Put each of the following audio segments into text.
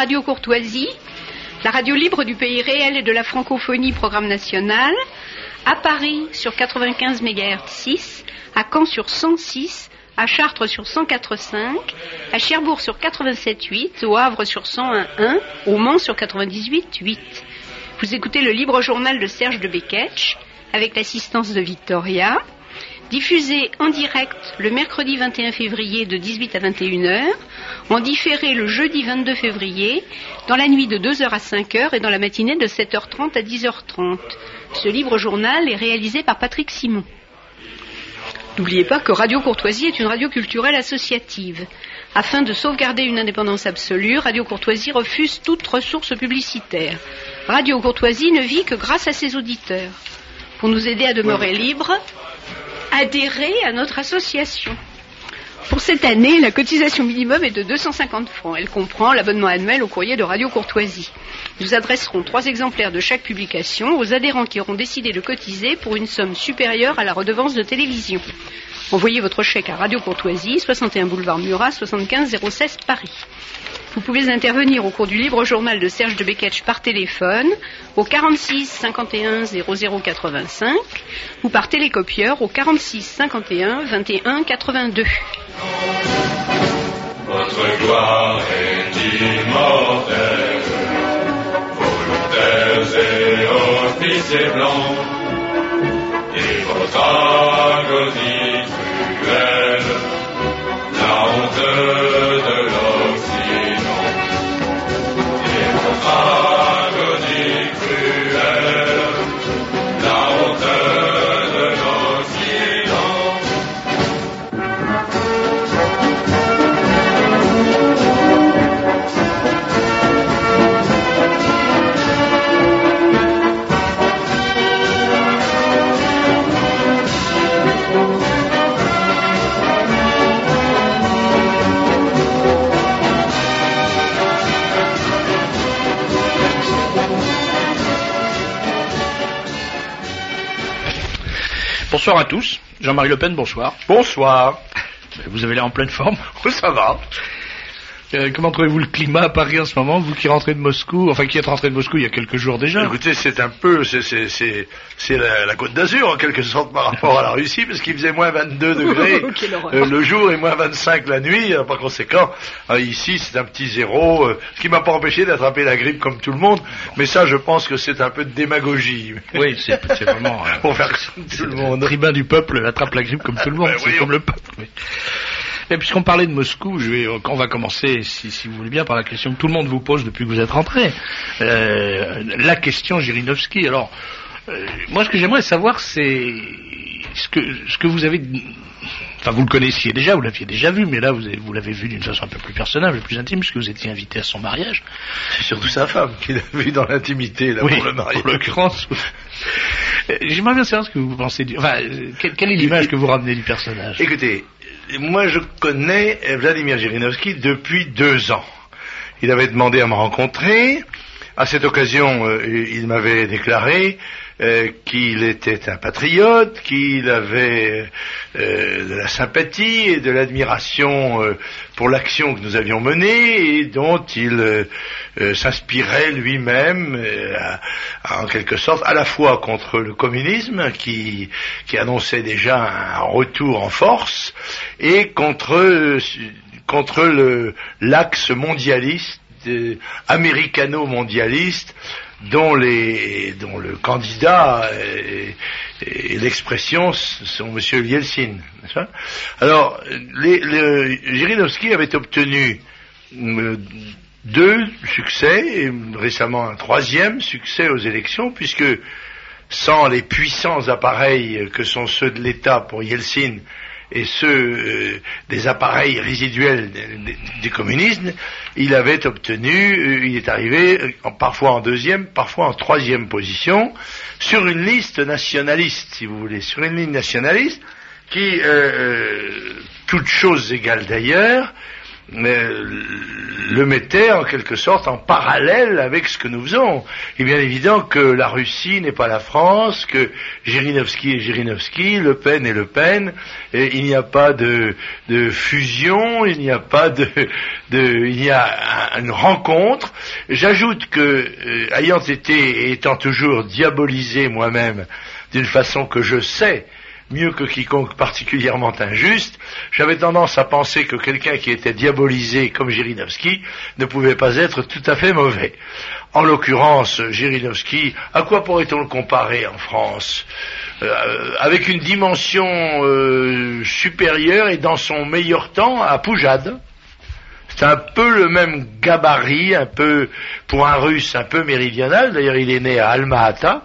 Radio Courtoisie, la radio libre du pays réel et de la francophonie, programme national, à Paris sur 95 MHz 6, à Caen sur 106, à Chartres sur 104.5, à Cherbourg sur 87.8, au Havre sur 101.1, au Mans sur 98.8. Vous écoutez le libre journal de Serge de Beketch, avec l'assistance de Victoria, diffusé en direct le mercredi 21 février de 18 à 21h, en différé le jeudi 22 février, dans la nuit de 2h à 5h et dans la matinée de 7h30 à 10h30. Ce libre journal est réalisé par Patrick Simon. N'oubliez pas que Radio Courtoisie est une radio culturelle associative. Afin de sauvegarder une indépendance absolue, Radio Courtoisie refuse toute ressource publicitaire. Radio Courtoisie ne vit que grâce à ses auditeurs. Pour nous aider à demeurer libres, adhérez à notre association. Pour cette année, la cotisation minimum est de 250 francs. Elle comprend l'abonnement annuel au courrier de Radio Courtoisie. Nous adresserons 3 exemplaires de chaque publication aux adhérents qui auront décidé de cotiser pour une somme supérieure à la redevance de télévision. Envoyez votre chèque à Radio Courtoisie, 61 boulevard Murat, 75 016 Paris. Vous pouvez intervenir au cours du libre journal de Serge de Beketch par téléphone au 46 51 00 85 ou par télécopieur au 46 51 21 82. Votre gloire est immortelle, volontaires et officiers blancs, et votre agonie cruelle, la honte de l'Occident, et votre agonie cruelle, la honte de l'Occident. Bonsoir à tous. Jean-Marie Le Pen, bonsoir. Bonsoir. Vous avez l'air en pleine forme. Ça va. Comment trouvez-vous le climat à Paris en ce moment, vous qui rentrez de Moscou, enfin qui êtes rentré de Moscou il y a quelques jours déjà? Écoutez, c'est un peu, c'est la Côte d'Azur en quelque sorte par rapport à la Russie, parce qu'il faisait moins 22 degrés le jour et moins 25 la nuit. Par conséquent, ici c'est un petit zéro, ce qui m'a pas empêché d'attraper la grippe comme tout le monde. Mais ça, je pense que c'est un peu de démagogie. Oui, c'est vraiment pour faire comme tout le monde. Tribun du peuple attrape la grippe comme tout le monde, c'est comme le peuple. Oui. Et puisqu'on parlait de Moscou, on va commencer, si vous voulez bien, par la question que tout le monde vous pose depuis que vous êtes rentré. La question Jirinovski. Alors, moi, ce que j'aimerais savoir, c'est ce que vous avez... Enfin, vous le connaissiez déjà, vous l'aviez déjà vu, mais là, vous l'avez vu d'une façon un peu plus personnelle, plus intime, puisque vous étiez invité à son mariage. C'est surtout sa femme qui l'a vu dans l'intimité, là, oui, pour le mariage. En l'occurrence. J'aimerais bien savoir ce que vous pensez Enfin, quelle est l'image que vous ramenez du personnage? Écoutez, moi je connais Vladimir Jirinovski depuis 2 ans. Il avait demandé à me rencontrer. À cette occasion, il m'avait déclaré qu'il était un patriote, qu'il avait de la sympathie et de l'admiration pour l'action que nous avions menée et dont il s'inspirait lui-même en quelque sorte à la fois contre le communisme qui annonçait déjà un retour en force et contre l'axe mondialiste américano-mondialiste dont le candidat et l'expression sont M. Yeltsin. Alors, Jirinovski avait obtenu 2 succès, et récemment un 3e succès aux élections, puisque sans les puissants appareils que sont ceux de l'État pour Yeltsin et ceux des appareils résiduels du communisme, il avait obtenu, il est arrivé parfois en 2e, parfois en 3e position, sur une liste nationaliste, si vous voulez, sur une ligne nationaliste qui, toutes choses égales d'ailleurs, le mettait en quelque sorte en parallèle avec ce que nous faisons. Il est bien évident que la Russie n'est pas la France, que Zhirinovski est Zhirinovski, Le Pen est Le Pen, et il n'y a pas de fusion, il n'y a pas il y a une rencontre. J'ajoute que, étant toujours diabolisé moi-même d'une façon que je sais mieux que quiconque particulièrement injuste, j'avais tendance à penser que quelqu'un qui était diabolisé comme Zhirinovski ne pouvait pas être tout à fait mauvais. En l'occurrence, Zhirinovski, à quoi pourrait-on le comparer en France ? Avec une dimension supérieure et dans son meilleur temps à Poujade. C'est un peu le même gabarit, un peu, pour un Russe, un peu méridional. D'ailleurs, il est né à Alma-Ata,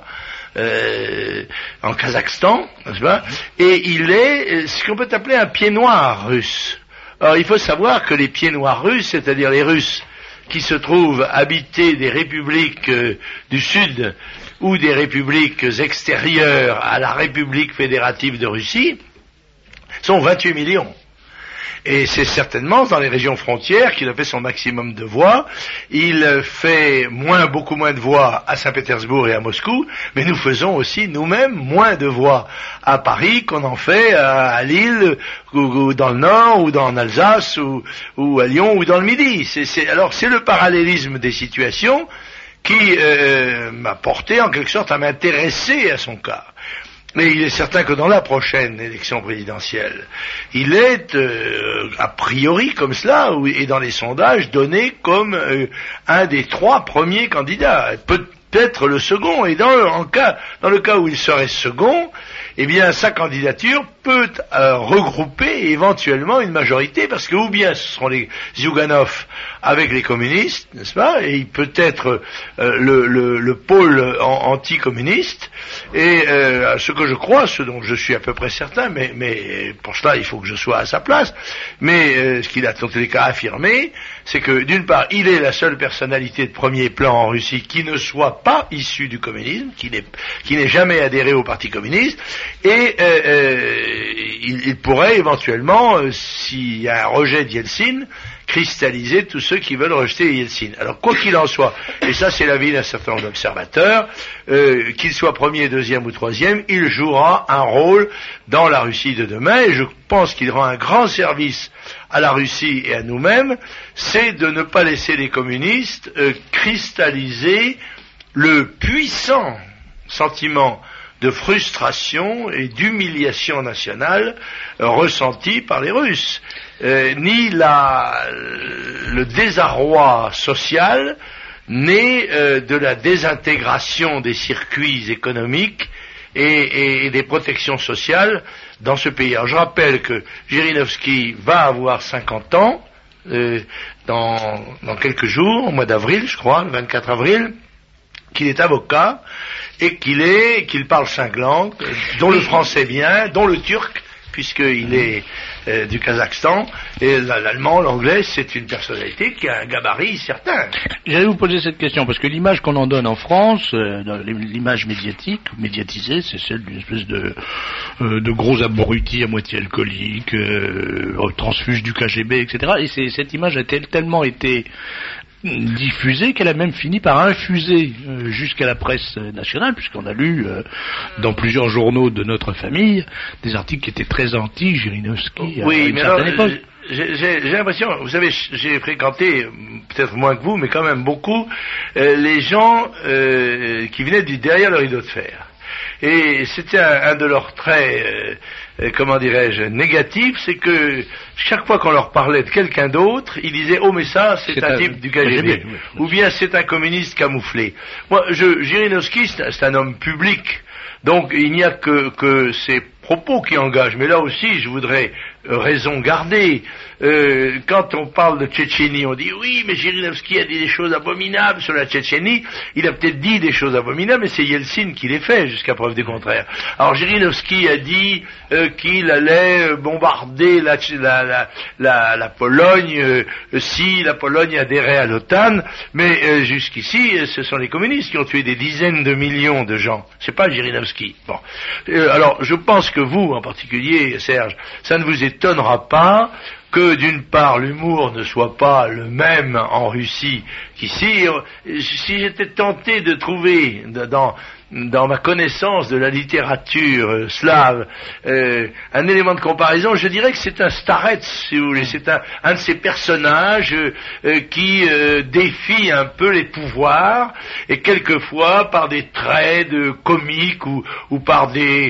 en Kazakhstan, n'est-ce pas ? Et il est ce qu'on peut appeler un pied noir russe. Alors, il faut savoir que les pieds noirs russes, c'est-à-dire les Russes qui se trouvent habités des républiques du Sud ou des républiques extérieures à la République fédérative de Russie, sont 28 millions. Et c'est certainement dans les régions frontières qu'il a fait son maximum de voix. Il fait beaucoup moins de voix à Saint-Pétersbourg et à Moscou, mais nous faisons aussi nous-mêmes moins de voix à Paris qu'on en fait à Lille, ou dans le Nord, ou dans l'Alsace, ou à Lyon, ou dans le Midi. Alors c'est le parallélisme des situations qui m'a porté en quelque sorte à m'intéresser à son cas. Mais il est certain que dans la prochaine élection présidentielle, il est, a priori comme cela, et dans les sondages, donné comme un des 3 premiers candidats, peut-être le second, et dans le cas où il serait second, eh bien sa candidature peut regrouper éventuellement une majorité, parce que ou bien ce seront les Zyuganov avec les communistes, n'est-ce pas, et il peut être le pôle anticommuniste, et ce que je crois, ce dont je suis à peu près certain, mais pour cela il faut que je sois à sa place, mais ce qu'il a dans tous les cas affirmé, c'est que d'une part il est la seule personnalité de premier plan en Russie qui ne soit pas issue du communisme, qui n'ait jamais adhéré au parti communiste, et il pourrait éventuellement, s'il y a un rejet d'Yeltsin, cristalliser tous ceux qui veulent rejeter Yeltsin. Alors quoi qu'il en soit, et ça c'est l'avis d'un certain nombre d'observateurs, qu'il soit premier, deuxième ou troisième, il jouera un rôle dans la Russie de demain, et je pense qu'il rend un grand service à la Russie et à nous-mêmes, c'est de ne pas laisser les communistes cristalliser le puissant sentiment de frustration et d'humiliation nationale ressenti par les Russes, ni le désarroi social né de la désintégration des circuits économiques et des protections sociales dans ce pays. Alors je rappelle que Zhirinovski va avoir 50 ans dans quelques jours, au mois d'avril je crois, le 24 avril, qu'il est avocat et qu'il parle 5 langues, dont le français bien, dont le turc, puisqu'il est du Kazakhstan, et l'allemand, l'anglais, c'est une personnalité qui a un gabarit certain. J'allais vous poser cette question, parce que l'image qu'on en donne en France, l'image médiatisée, c'est celle d'une espèce de gros abrutis à moitié alcooliques, transfuges du KGB, etc. Et cette image a tellement été diffusée qu'elle a même fini par infuser jusqu'à la presse nationale, puisqu'on a lu dans plusieurs journaux de notre famille des articles qui étaient très anti-Zhirinovski à une certaine époque. J'ai l'impression, vous savez, j'ai fréquenté, peut-être moins que vous, mais quand même beaucoup, les gens qui venaient du derrière le rideau de fer. Et c'était un de leurs traits, comment dirais-je, négatifs, c'est que chaque fois qu'on leur parlait de quelqu'un d'autre, ils disaient « Oh, mais ça, c'est un type du KGB. » Ou bien « C'est un communiste camouflé. » Moi, Zhirinovski, c'est un homme public, donc il n'y a que ses propos qui engagent. Mais là aussi, je voudrais raison garder. Quand on parle de Tchétchénie, on dit oui, mais Zhirinovski a dit des choses abominables sur la Tchétchénie. Il a peut-être dit des choses abominables, mais c'est Yeltsin qui les fait, jusqu'à preuve du contraire. Alors Zhirinovski a dit qu'il allait bombarder la Pologne si la Pologne adhérait à l'OTAN, mais jusqu'ici, ce sont les communistes qui ont tué des dizaines de millions de gens. C'est pas Zhirinovski. Bon. Alors, je pense que vous, en particulier, Serge, ça ne vous étonnera pas que d'une part l'humour ne soit pas le même en Russie qu'ici. Si j'étais tenté de trouver dans ma connaissance de la littérature slave un élément de comparaison, je dirais que c'est un starets, si vous voulez, c'est un de ces personnages qui défie un peu les pouvoirs, et quelquefois par des traits comiques ou par des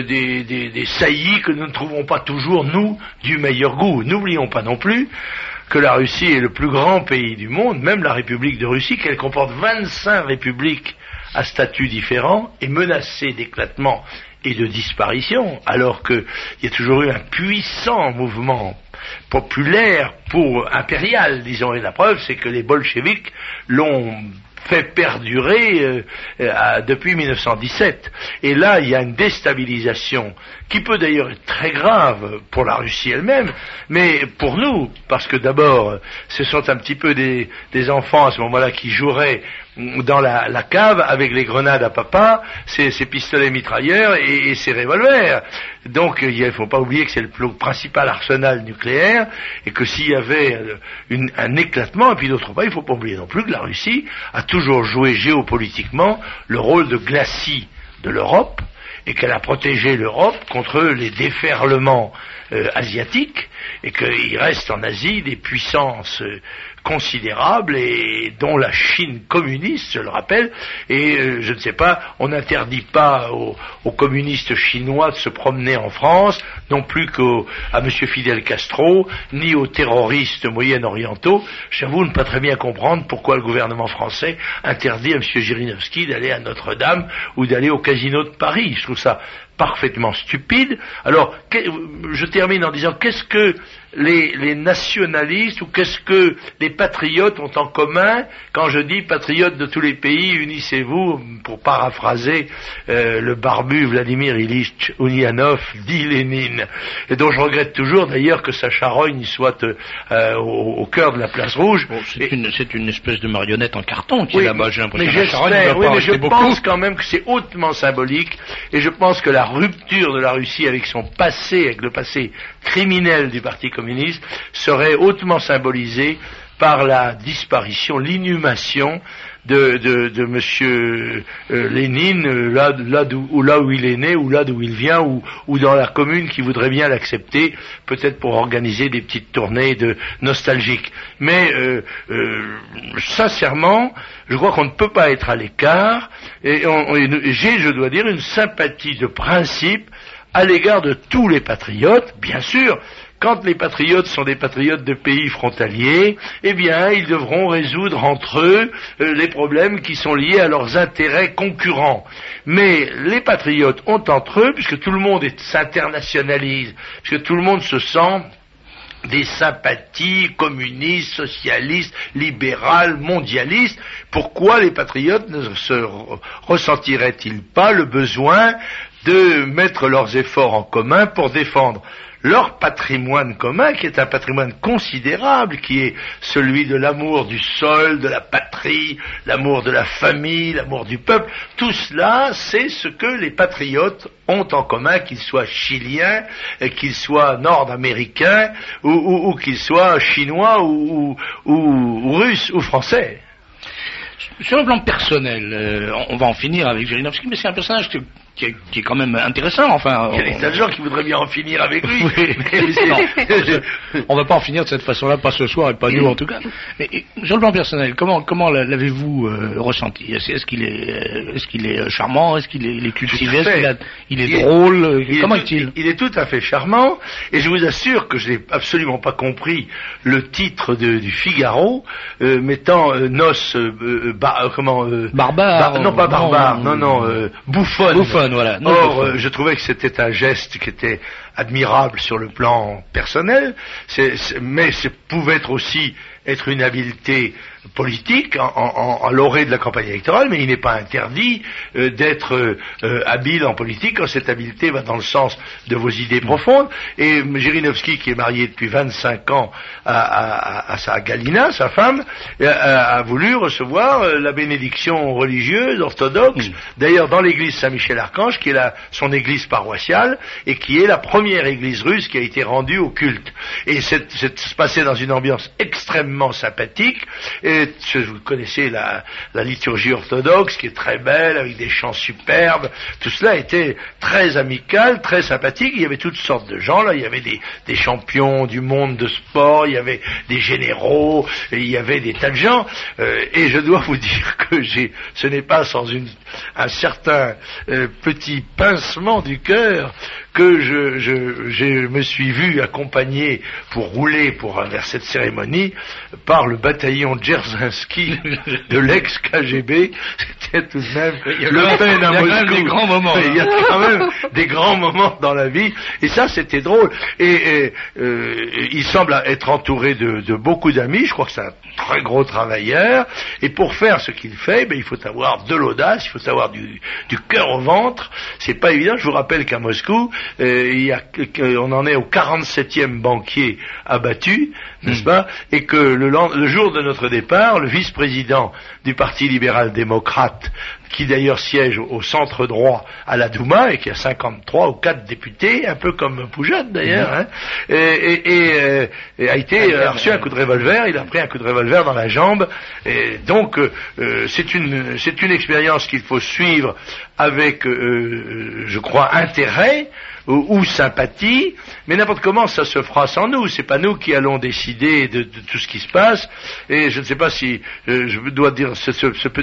saillies que nous ne trouvons pas toujours, nous, du meilleur goût. N'oublions pas non plus que la Russie est le plus grand pays du monde, même la République de Russie, qu'elle comporte 25 républiques à statut différent, est menacée d'éclatement et de disparition, alors qu'il y a toujours eu un puissant mouvement populaire impérial, disons, et la preuve c'est que les bolcheviks l'ont fait perdurer depuis 1917. Et là, il y a une déstabilisation qui peut d'ailleurs être très grave pour la Russie elle-même, mais pour nous, parce que d'abord, ce sont un petit peu des enfants à ce moment-là qui joueraient dans la cave avec les grenades à papa, ces pistolets mitrailleurs et ces revolvers. Donc il ne faut pas oublier que c'est le principal arsenal nucléaire, et que s'il y avait un éclatement, et puis d'autre part, il ne faut pas oublier non plus que la Russie a toujours joué géopolitiquement le rôle de glacis de l'Europe, et qu'elle a protégé l'Europe contre les déferlements asiatiques, et qu'il reste en Asie des puissances considérables, et dont la Chine communiste, je le rappelle, et je ne sais pas, on n'interdit pas aux communistes chinois de se promener en France, non plus à M. Fidel Castro, ni aux terroristes moyen-orientaux. J'avoue ne pas très bien comprendre pourquoi le gouvernement français interdit à M. Jirinovski d'aller à Notre-Dame ou d'aller au casino de Paris. Je trouve ça parfaitement stupide. Alors, je termine en disant, qu'est-ce que les nationalistes ou qu'est-ce que les patriotes ont en commun? Quand je dis patriotes de tous les pays, unissez-vous, pour paraphraser le barbu Vladimir Ilyich Ulyanov, dit Lénine, et dont je regrette toujours d'ailleurs que sa charogne soit au cœur de la place rouge. Bon, c'est une espèce de marionnette en carton qui est là-bas, j'ai l'impression. Mais je pense quand même que c'est hautement symbolique, et je pense que la rupture de la Russie avec son passé, avec le passé criminel du Parti communiste, serait hautement symbolisée par la disparition, l'inhumation de Monsieur Lénine, là où il est né, ou là d'où il vient, ou dans la commune qui voudrait bien l'accepter, peut-être pour organiser des petites tournées nostalgiques. Mais sincèrement, je crois qu'on ne peut pas être à l'écart, et j'ai, je dois dire, une sympathie de principe à l'égard de tous les patriotes, bien sûr. Quand les patriotes sont des patriotes de pays frontaliers, eh bien, ils devront résoudre entre eux les problèmes qui sont liés à leurs intérêts concurrents. Mais les patriotes ont entre eux, puisque tout le monde s'internationalise, puisque tout le monde se sent des sympathies communistes, socialistes, libérales, mondialistes, pourquoi les patriotes ne se ressentiraient-ils pas le besoin de mettre leurs efforts en commun pour défendre leur patrimoine commun, qui est un patrimoine considérable, qui est celui de l'amour du sol, de la patrie, l'amour de la famille, l'amour du peuple. Tout cela, c'est ce que les patriotes ont en commun, qu'ils soient chiliens, qu'ils soient nord-américains, ou qu'ils soient chinois, ou russes, ou français. Sur le plan personnel, on va en finir avec Jirinovski, mais c'est un personnage qui est quand même intéressant, enfin. Il y a des tas de gens qui voudraient bien en finir avec lui. Oui. On va pas en finir de cette façon-là, pas ce soir et pas nous en tout cas. Mais sur le plan personnel, comment l'avez-vous ressenti? Est-ce qu'il est charmant? Est-ce qu'il est cultivé? Il est drôle? Comment est-il? Il est tout à fait charmant, et je vous assure que je n'ai absolument pas compris le titre du Figaro mettant noces barbare. Non, pas barbare. Non, bouffonne. Voilà. Je trouvais que c'était un geste qui était admirable sur le plan personnel, mais ça pouvait être aussi une habileté politique à l'orée de la campagne électorale, mais il n'est pas interdit d'être habile en politique quand cette habileté va dans le sens de vos idées profondes. Et Jirinovski, qui est marié depuis 25 ans à sa Galina, sa femme, a voulu recevoir la bénédiction religieuse orthodoxe, d'ailleurs dans l'église Saint-Michel-Archange, qui est son église paroissiale, et qui est la première église russe qui a été rendue au culte. Et c'est se passait dans une ambiance extrêmement sympathique. Et vous connaissez la liturgie orthodoxe, qui est très belle, avec des chants superbes. Tout cela était très amical, très sympathique. Il y avait toutes sortes de gens là. Il y avait des champions du monde de sport, il y avait des généraux, et il y avait des tas de gens. Et je dois vous dire que ce n'est pas sans un certain petit pincement du cœur que je me suis vu accompagné pour rouler vers cette cérémonie par le bataillon Dzerzhinsky de l'ex-KGB. C'était tout de même Le Pen à Moscou. Des grands moments. Il y a quand même des grands moments dans la vie, et ça c'était drôle. Et il semble être entouré de beaucoup d'amis. Je crois que c'est un très gros travailleur, et pour faire ce qu'il fait, il faut avoir de l'audace, il faut avoir du cœur au ventre. C'est pas évident. Je vous rappelle qu'à Moscou, on en est au 47e banquier abattu, n'est-ce pas, et que le jour de notre départ, le vice-président du Parti libéral-démocrate, qui d'ailleurs siège au centre droit à la Douma et qui a 53 ou 4 députés, un peu comme Poujade d'ailleurs, a reçu un coup de revolver. Il a pris un coup de revolver dans la jambe, et donc c'est une expérience qu'il faut suivre avec, je crois, intérêt ou sympathie, mais n'importe comment ça se fera sans nous. C'est pas nous qui allons décider de tout ce qui se passe. Et je ne sais pas si je dois dire cette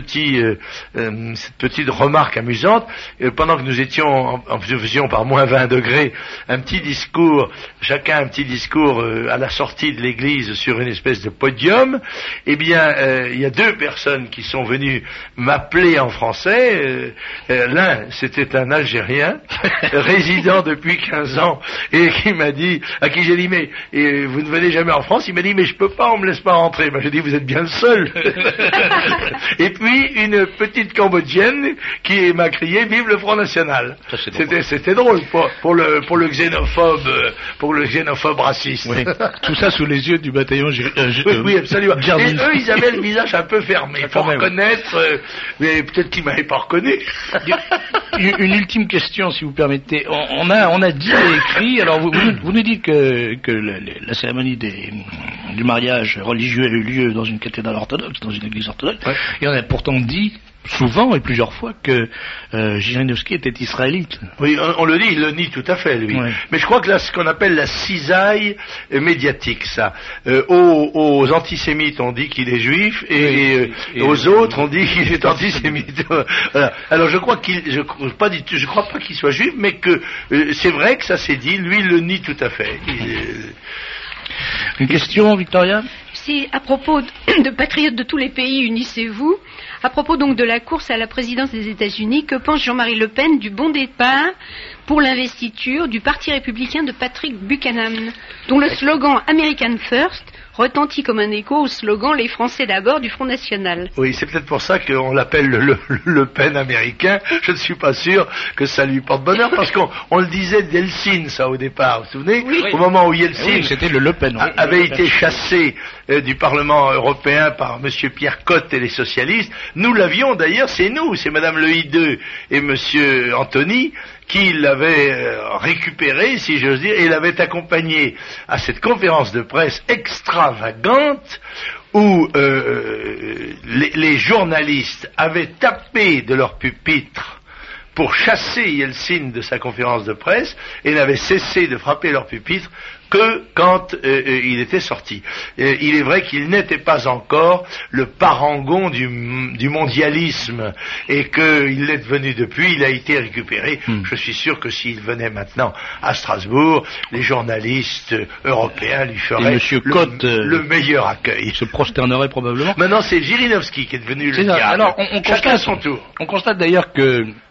petite remarque amusante. Pendant que nous faisions par moins 20 degrés un petit discours, chacun un petit discours à la sortie de l'église sur une espèce de podium, eh bien il y a 2 personnes qui sont venues m'appeler en français. L'un, c'était un Algérien résident depuis 15 ans, et à qui j'ai dit, mais vous ne venez jamais en France? Il m'a dit, mais je peux pas, on me laisse pas rentrer. J'ai dit, vous êtes bien le seul. Et puis une petite Cambodgienne qui m'a crié, vive le Front National. C'était drôle pour le xénophobe raciste. Oui. Tout ça sous les yeux du bataillon. Oui, absolument. Et eux, ils avaient le visage un peu fermé. Il faut reconnaître, mais peut-être qu'ils m'avaient pas reconnu. Une ultime question, si vous permettez. On a dit et écrit, alors vous nous dites que la cérémonie du mariage religieux a eu lieu dans une cathédrale orthodoxe, dans une église orthodoxe, et on a pourtant dit souvent et plusieurs fois que Jirinovski était israélite. Oui, on le dit, il le nie tout à fait, lui. Ouais. Mais je crois que là, ce qu'on appelle la cisaille médiatique, ça. Aux antisémites, on dit qu'il est juif, et aux autres, on dit qu'il est antisémite. Voilà. Alors je crois pas qu'il soit juif, mais que c'est vrai que ça s'est dit. Lui, il le nie tout à fait. Une question, Victoria? C'est à propos de patriotes de tous les pays, unissez-vous. À propos donc de la course à la présidence des États-Unis, que pense Jean-Marie Le Pen du bon départ pour l'investiture du Parti républicain de Patrick Buchanan, dont le slogan American First retentit comme un écho au slogan Les Français d'abord du Front National. Oui, c'est peut-être pour ça qu'on l'appelle le Pen américain. Je ne suis pas sûr que ça lui porte bonheur, parce qu'on le disait d'Yeltsin, ça, au départ. Vous vous souvenez? Oui. Au moment où Yeltsin c'était le Pen, avait été chassé du Parlement européen par M. Pierre Cotte et les socialistes. Nous l'avions d'ailleurs, c'est Mme Le Hideux et M. Anthony qui l'avait récupéré, si j'ose dire, et l'avait accompagné à cette conférence de presse extravagante où les journalistes avaient tapé de leur pupitre pour chasser Yeltsin de sa conférence de presse, et n'avaient cessé de frapper leur pupitre que quand il était sorti. Il est vrai qu'il n'était pas encore le parangon du mondialisme, et qu'il l'est devenu depuis. Il a été récupéré. Je suis sûr que s'il venait maintenant à Strasbourg, les journalistes européens lui feraient le meilleur accueil. Se prosternerait probablement. Maintenant, c'est Jirinovski qui est devenu le diable. Alors, chacun à son tour. On constate d'ailleurs que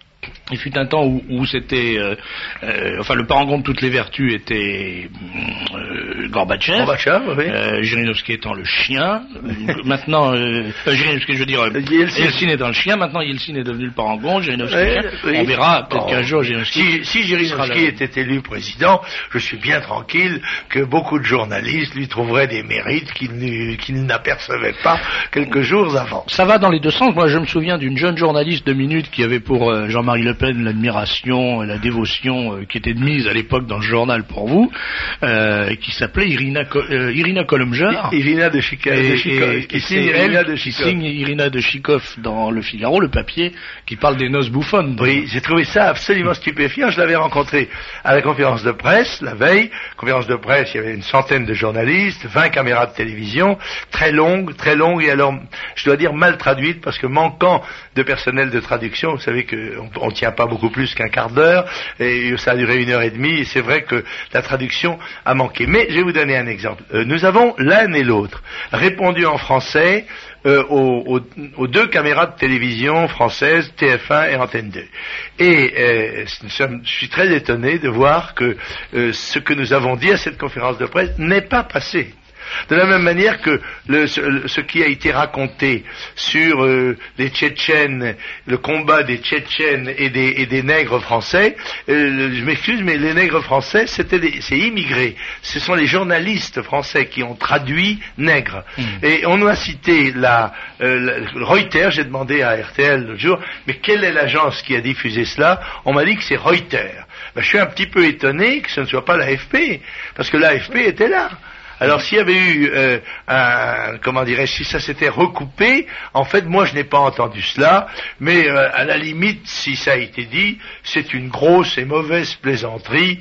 Il fut un temps où c'était, enfin le parangon de toutes les vertus était Gorbatchev, oui. Jirinovski étant le chien. Maintenant, Jirinovski, je veux dire, Yeltsin étant le chien. Maintenant, Yeltsin est devenu le parangon, Jirinovski le chien. Oui. On verra peut-être qu'un jour Jirinovski. Si Jirinovski était élu président, je suis bien tranquille que beaucoup de journalistes lui trouveraient des mérites qu'ils n'apercevaient pas quelques jours avant. Ça va dans les deux sens. Moi, je me souviens d'une jeune journaliste de Minutes qui avait pour Jean-Marie Le Pen l'admiration et la dévotion qui était de mise à l'époque dans le journal pour vous, qui s'appelait Irina Kolomjar. Irina de Chikov. Qui signe Irina de Chikov dans Le Figaro, le papier qui parle des noces bouffonnes. Oui, j'ai trouvé ça absolument stupéfiant. Je l'avais rencontré à la conférence de presse, la veille. Conférence de presse, il y avait une centaine de journalistes, 20 caméras de télévision, très longue, et alors, je dois dire mal traduite, parce que manquant de personnel de traduction, vous savez qu'on tient pas beaucoup plus qu'un quart d'heure, et ça a duré 1h30, et c'est vrai que la traduction a manqué. Mais je vais vous donner un exemple. Nous avons l'un et l'autre répondu en français aux deux caméras de télévision françaises, TF1 et Antenne 2. Et je suis très étonné de voir que ce que nous avons dit à cette conférence de presse n'est pas passé. De la même manière que ce qui a été raconté sur les Tchétchènes, le combat des Tchétchènes et des nègres français, je m'excuse, mais les nègres français, c'est immigrés. Ce sont les journalistes français qui ont traduit nègres. Et on nous a cité Reuters. J'ai demandé à RTL l'autre jour, mais quelle est l'agence qui a diffusé cela? On m'a dit que c'est Reuters. Je suis un petit peu étonné que ce ne soit pas l'AFP, parce que l'AFP était là. Alors s'il y avait eu si ça s'était recoupé, en fait moi je n'ai pas entendu cela, mais à la limite si ça a été dit, c'est une grosse et mauvaise plaisanterie.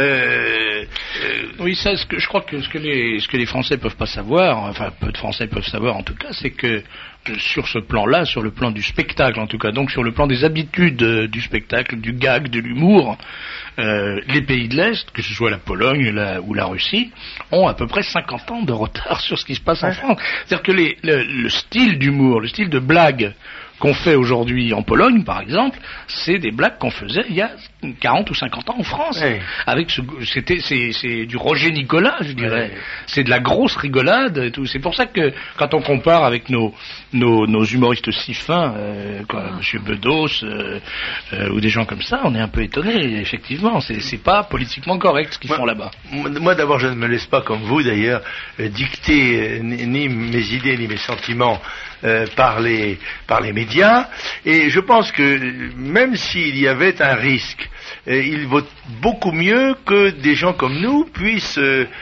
Oui, ça, je crois que ce que les Français peuvent pas savoir, enfin peu de Français peuvent savoir en tout cas, c'est que sur ce plan-là, sur le plan du spectacle en tout cas, donc sur le plan des habitudes du spectacle, du gag, de l'humour, les pays de l'Est, que ce soit la Pologne ou la Russie, ont à peu près 50 ans de retard sur ce qui se passe en France. C'est-à-dire que le style d'humour, le style de blague qu'on fait aujourd'hui en Pologne, par exemple, c'est des blagues qu'on faisait il y a 40 ou 50 ans en France. Oui. Avec c'est du Roger Nicolas, je dirais. Oui. C'est de la grosse rigolade et tout. C'est pour ça que quand on compare avec nos humoristes si fins, comme Monsieur Bedos ou des gens comme ça, on est un peu étonné. Effectivement, c'est pas politiquement correct ce qu'ils font là-bas. Moi, d'abord, je ne me laisse pas, comme vous d'ailleurs, dicter ni mes idées ni mes sentiments par les médias, et je pense que même s'il y avait un risque, il vaut beaucoup mieux que des gens comme nous puissent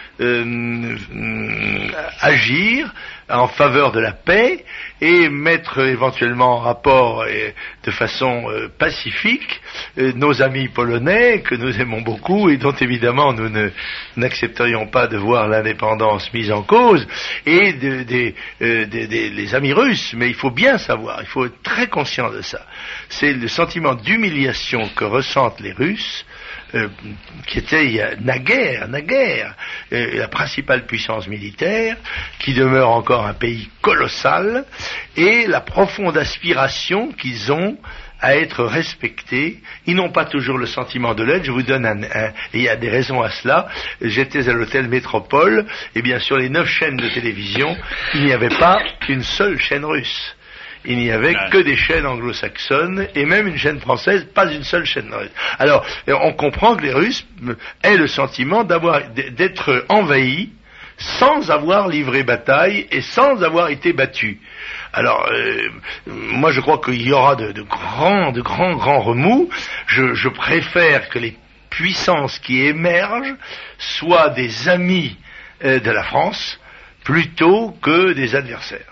agir en faveur de la paix et mettre éventuellement en rapport de façon pacifique nos amis polonais que nous aimons beaucoup et dont évidemment nous n'accepterions pas de voir l'indépendance mise en cause, et les amis russes. Mais il faut bien savoir, il faut être très conscient de ça. C'est le sentiment d'humiliation que ressentent les Russes, qui était naguère la principale puissance militaire, qui demeure encore un pays colossal, et la profonde aspiration qu'ils ont à être respectés. Ils n'ont pas toujours le sentiment de l'être. Je vous donne il y a des raisons à cela. J'étais à l'hôtel Métropole, et bien sur les 9 chaînes de télévision, il n'y avait pas qu'une seule chaîne russe. Il n'y avait que des chaînes anglo-saxonnes, et même une chaîne française, pas une seule chaîne russe. Alors, on comprend que les Russes aient le sentiment d'être envahis sans avoir livré bataille et sans avoir été battus. Alors, moi je crois qu'il y aura de grands remous. Je préfère que les puissances qui émergent soient des amis de la France plutôt que des adversaires.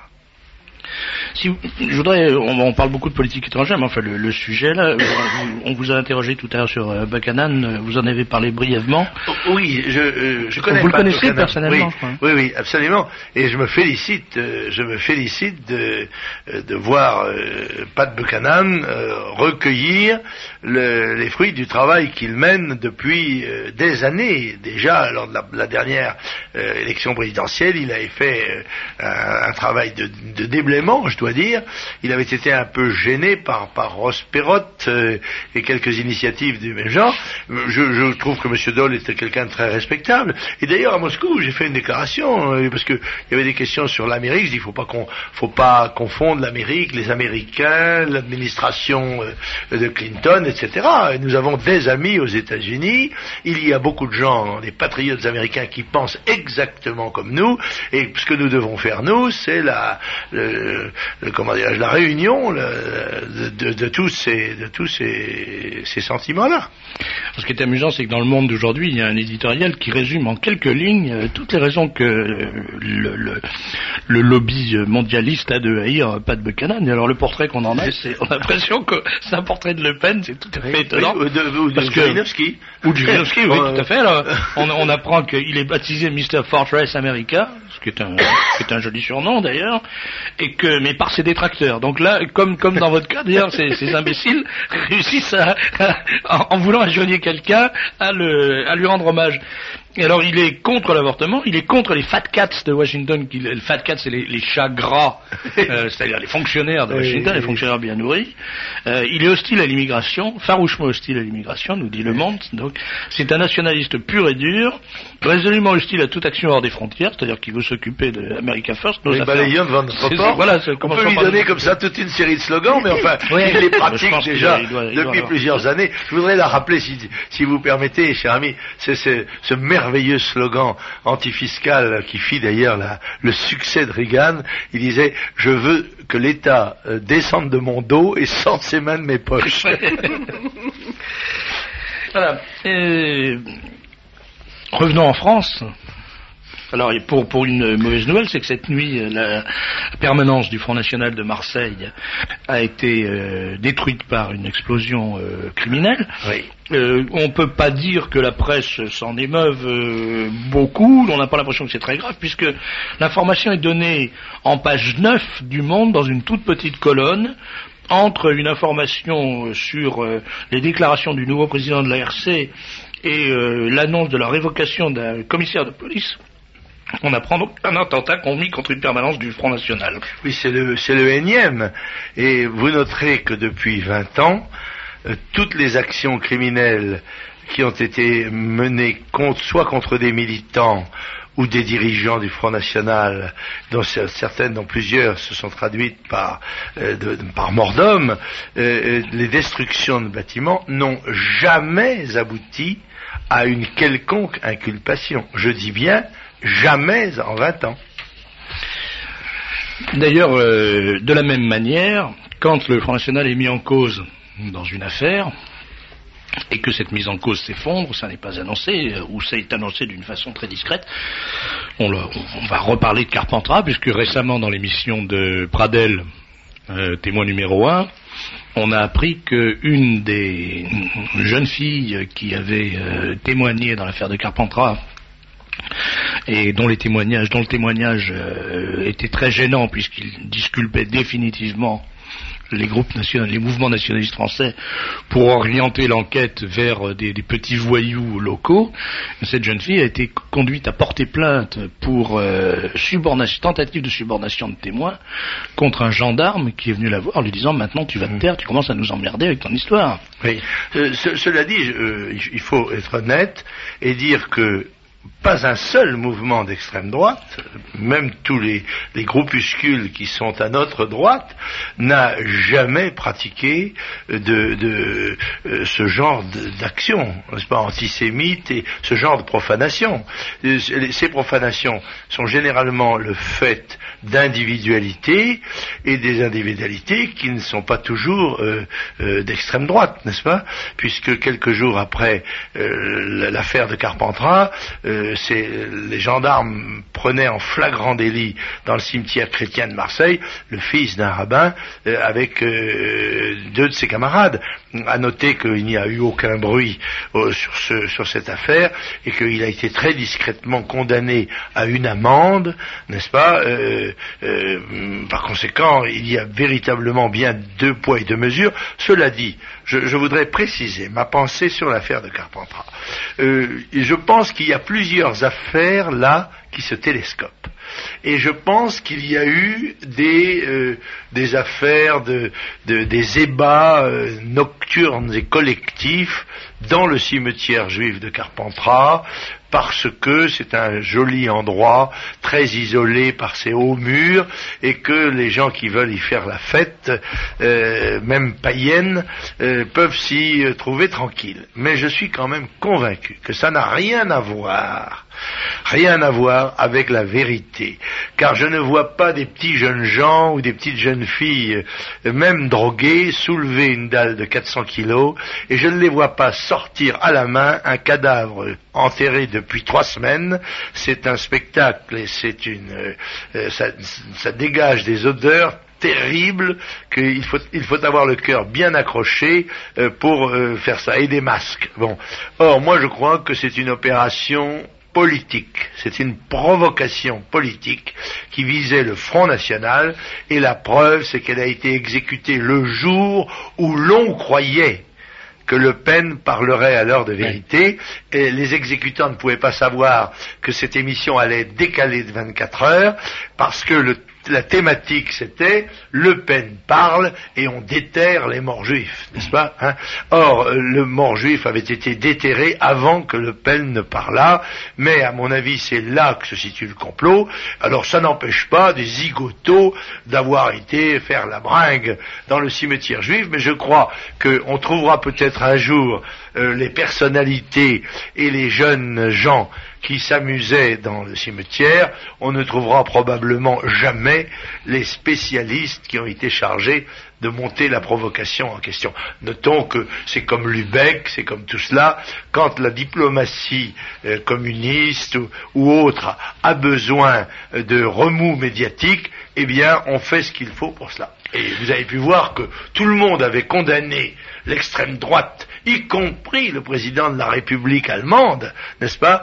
Je voudrais, on parle beaucoup de politique étrangère, mais enfin le sujet là, on vous a interrogé tout à l'heure sur Buchanan, vous en avez parlé brièvement. Oui, je connais. Vous le connaissez Buchanan personnellement, oui, oui, absolument. Et je me félicite de voir Pat Buchanan recueillir les fruits du travail qu'il mène depuis des années. Déjà, lors de la dernière élection présidentielle, il avait fait un travail de déblaiement, je dois dire, il avait été un peu gêné par Ross Perot et quelques initiatives du même genre. Je trouve que M. Daul était quelqu'un de très respectable. Et d'ailleurs, à Moscou, j'ai fait une déclaration, parce que il y avait des questions sur l'Amérique. Je dis, faut pas confondre l'Amérique, les Américains, l'administration de Clinton, etc. Et nous avons des amis aux États-Unis. Il y a beaucoup de gens, des patriotes américains, qui pensent exactement comme nous. Et ce que nous devons faire, nous, c'est la réunion de tous ces sentiments-là. Ce qui est amusant, c'est que dans le Monde d'aujourd'hui, il y a un éditorial qui résume en quelques lignes toutes les raisons que le lobby mondialiste a de haïr Pat Buchanan. Et alors le portrait qu'on en a, on a l'impression que c'est un portrait de Le Pen, c'est tout à fait étonnant. Ou de Jirinovski. Ou de Jirinovski, oui, tout à fait. Alors, on apprend qu'il est baptisé Mr. Fortress America, ce qui est un joli surnom d'ailleurs, mais par ses détracteurs. Donc là, comme dans votre cas, d'ailleurs, ces imbéciles réussissent en voulant injurier quelqu'un à lui rendre hommage. Et alors il est contre l'avortement, il est contre les fat cats de Washington. Les fat cats, c'est les chats gras, c'est-à-dire les fonctionnaires de Washington, les fonctionnaires bien nourris. Il est hostile à l'immigration, farouchement hostile à l'immigration, nous dit Le Monde. Donc c'est un nationaliste pur et dur, résolument hostile à toute action hors des frontières, c'est-à-dire qu'il veut s'occuper de America First. Les balayons devant notre porte. Voilà, on peut lui donner comme ça toute une série de slogans, mais enfin, il les pratique déjà depuis plusieurs années. Je voudrais la rappeler, si vous permettez, cher ami, c'est ce merveilleux slogan antifiscal qui fit d'ailleurs le succès de Reagan. Il disait, je veux que l'État descende de mon dos et sorte ses mains de mes poches. Voilà. Revenons en France. Alors, pour une mauvaise nouvelle, c'est que cette nuit, la permanence du Front National de Marseille a été détruite par une explosion criminelle. Oui. On peut pas dire que la presse s'en émeuve beaucoup, on n'a pas l'impression que c'est très grave, puisque l'information est donnée en page 9 du Monde, dans une toute petite colonne, entre une information sur les déclarations du nouveau président de la RC et l'annonce de la révocation d'un commissaire de police. On apprend donc un attentat commis contre une permanence du Front National. Oui, c'est le énième. Et vous noterez que depuis 20 ans, toutes les actions criminelles qui ont été menées soit contre des militants ou des dirigeants du Front National, dont certaines, dont plusieurs, se sont traduites par mort d'homme, les destructions de bâtiments n'ont jamais abouti à une quelconque inculpation. Je dis bien jamais en 20 ans. D'ailleurs, de la même manière, quand le Front National est mis en cause dans une affaire, et que cette mise en cause s'effondre, ça n'est pas annoncé, ou ça est annoncé d'une façon très discrète, on va reparler de Carpentras, puisque récemment dans l'émission de Pradel, témoin numéro 1, on a appris qu'une des jeunes filles qui avait témoigné dans l'affaire de Carpentras, et dont le témoignage était très gênant puisqu'il disculpait définitivement les groupes nationaux, les mouvements nationalistes français pour orienter l'enquête vers des petits voyous locaux. Cette jeune fille a été conduite à porter plainte pour tentative de subornation de témoin contre un gendarme qui est venu la voir en lui disant, maintenant tu vas te taire, tu commences à nous emmerder avec ton histoire. Oui. Cela dit, il faut être honnête et dire que pas un seul mouvement d'extrême droite, même tous les groupuscules qui sont à notre droite, n'a jamais pratiqué ce genre d'action, n'est-ce pas, antisémite, et ce genre de profanation. Ces profanations sont généralement le fait d'individualités, et des individualités qui ne sont pas toujours d'extrême droite, n'est-ce pas, puisque quelques jours après l'affaire de Carpentras, les gendarmes prenaient en flagrant délit dans le cimetière chrétien de Marseille le fils d'un rabbin avec deux de ses camarades. À noter qu'il n'y a eu aucun bruit sur cette affaire et qu'il a été très discrètement condamné à une amende, n'est-ce pas, par conséquent, il y a véritablement bien deux poids et deux mesures. Cela dit, je voudrais préciser ma pensée sur l'affaire de Carpentras. Je pense qu'il y a plus plusieurs affaires là qui se télescopent. Et je pense qu'il y a eu des affaires, des ébats nocturnes et collectifs dans le cimetière juif de Carpentras, parce que c'est un joli endroit, très isolé par ses hauts murs, et que les gens qui veulent y faire la fête, même païenne, peuvent s'y trouver tranquilles. Mais je suis quand même convaincu que ça n'a rien à voir avec la vérité, car je ne vois pas des petits jeunes gens ou des petites jeunes filles, même droguées, soulever une dalle de 400 kilos, et je ne les vois pas sortir à la main un cadavre enterré depuis 3 semaines. C'est un spectacle et ça dégage des odeurs terrible, qu'il faut avoir le cœur bien accroché pour faire ça, et des masques. Bon. Or, moi je crois que c'est une opération politique, c'est une provocation politique qui visait le Front National, et la preuve c'est qu'elle a été exécutée le jour où l'on croyait que Le Pen parlerait à l'heure de vérité, et les exécutants ne pouvaient pas savoir que cette émission allait être décalée de 24 heures, parce que la thématique c'était Le Pen parle et on déterre les morts juifs, n'est-ce pas, hein? Or, le mort juif avait été déterré avant que Le Pen ne parlât, mais à mon avis c'est là que se situe le complot. Alors ça n'empêche pas des zigotos d'avoir été faire la bringue dans le cimetière juif, mais je crois qu'on trouvera peut-être un jour les personnalités et les jeunes gens qui s'amusaient dans le cimetière. On ne trouvera probablement jamais les spécialistes qui ont été chargés de monter la provocation en question. Notons que c'est comme Lübeck, c'est comme tout cela, quand la diplomatie communiste ou autre a besoin de remous médiatiques, eh bien on fait ce qu'il faut pour cela. Et vous avez pu voir que tout le monde avait condamné l'extrême droite, y compris le président de la République allemande, n'est-ce pas,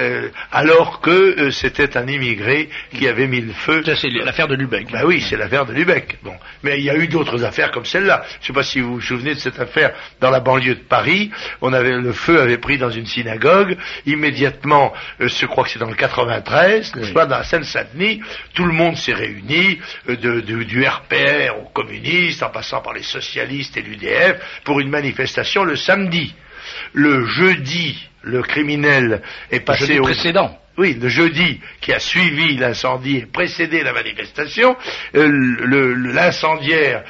alors que c'était un immigré qui avait mis le feu. Ça, c'est l'affaire de Lübeck. Ben oui, c'est l'affaire de Lübeck. Bon, mais il y a eu d'autres affaires comme celle-là. Je ne sais pas si vous vous souvenez de cette affaire dans la banlieue de Paris. Le feu avait pris dans une synagogue. Immédiatement, je crois que c'est dans le 93, n'est-ce pas, dans la Seine-Saint-Denis, tout le monde s'est réuni, du RPR aux communistes, en passant par les socialistes et l'UDF, pour une manifestation le samedi. Le jeudi, le criminel est passé au précédent. Oui, le jeudi qui a suivi l'incendie et précédé la manifestation, l'incendiaire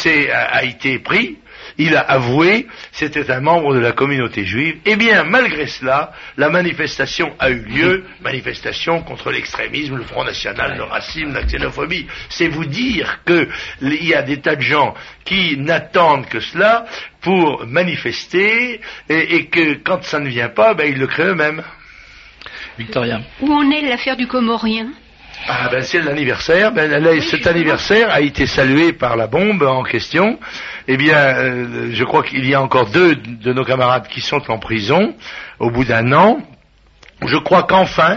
a été pris. Il a avoué, c'était un membre de la communauté juive. Eh bien, malgré cela, la manifestation a eu lieu, manifestation contre l'extrémisme, le Front National, le racisme, la xénophobie. C'est vous dire qu'il y a des tas de gens qui n'attendent que cela pour manifester, et que quand ça ne vient pas, ils le créent eux-mêmes. Victoria. Où en est l'affaire du Comorien ? Ah c'est l'anniversaire. Cet anniversaire a été salué par la bombe en question. Eh bien, je crois qu'il y a encore 2 de nos camarades qui sont en prison au bout d'1 an. Je crois qu'enfin,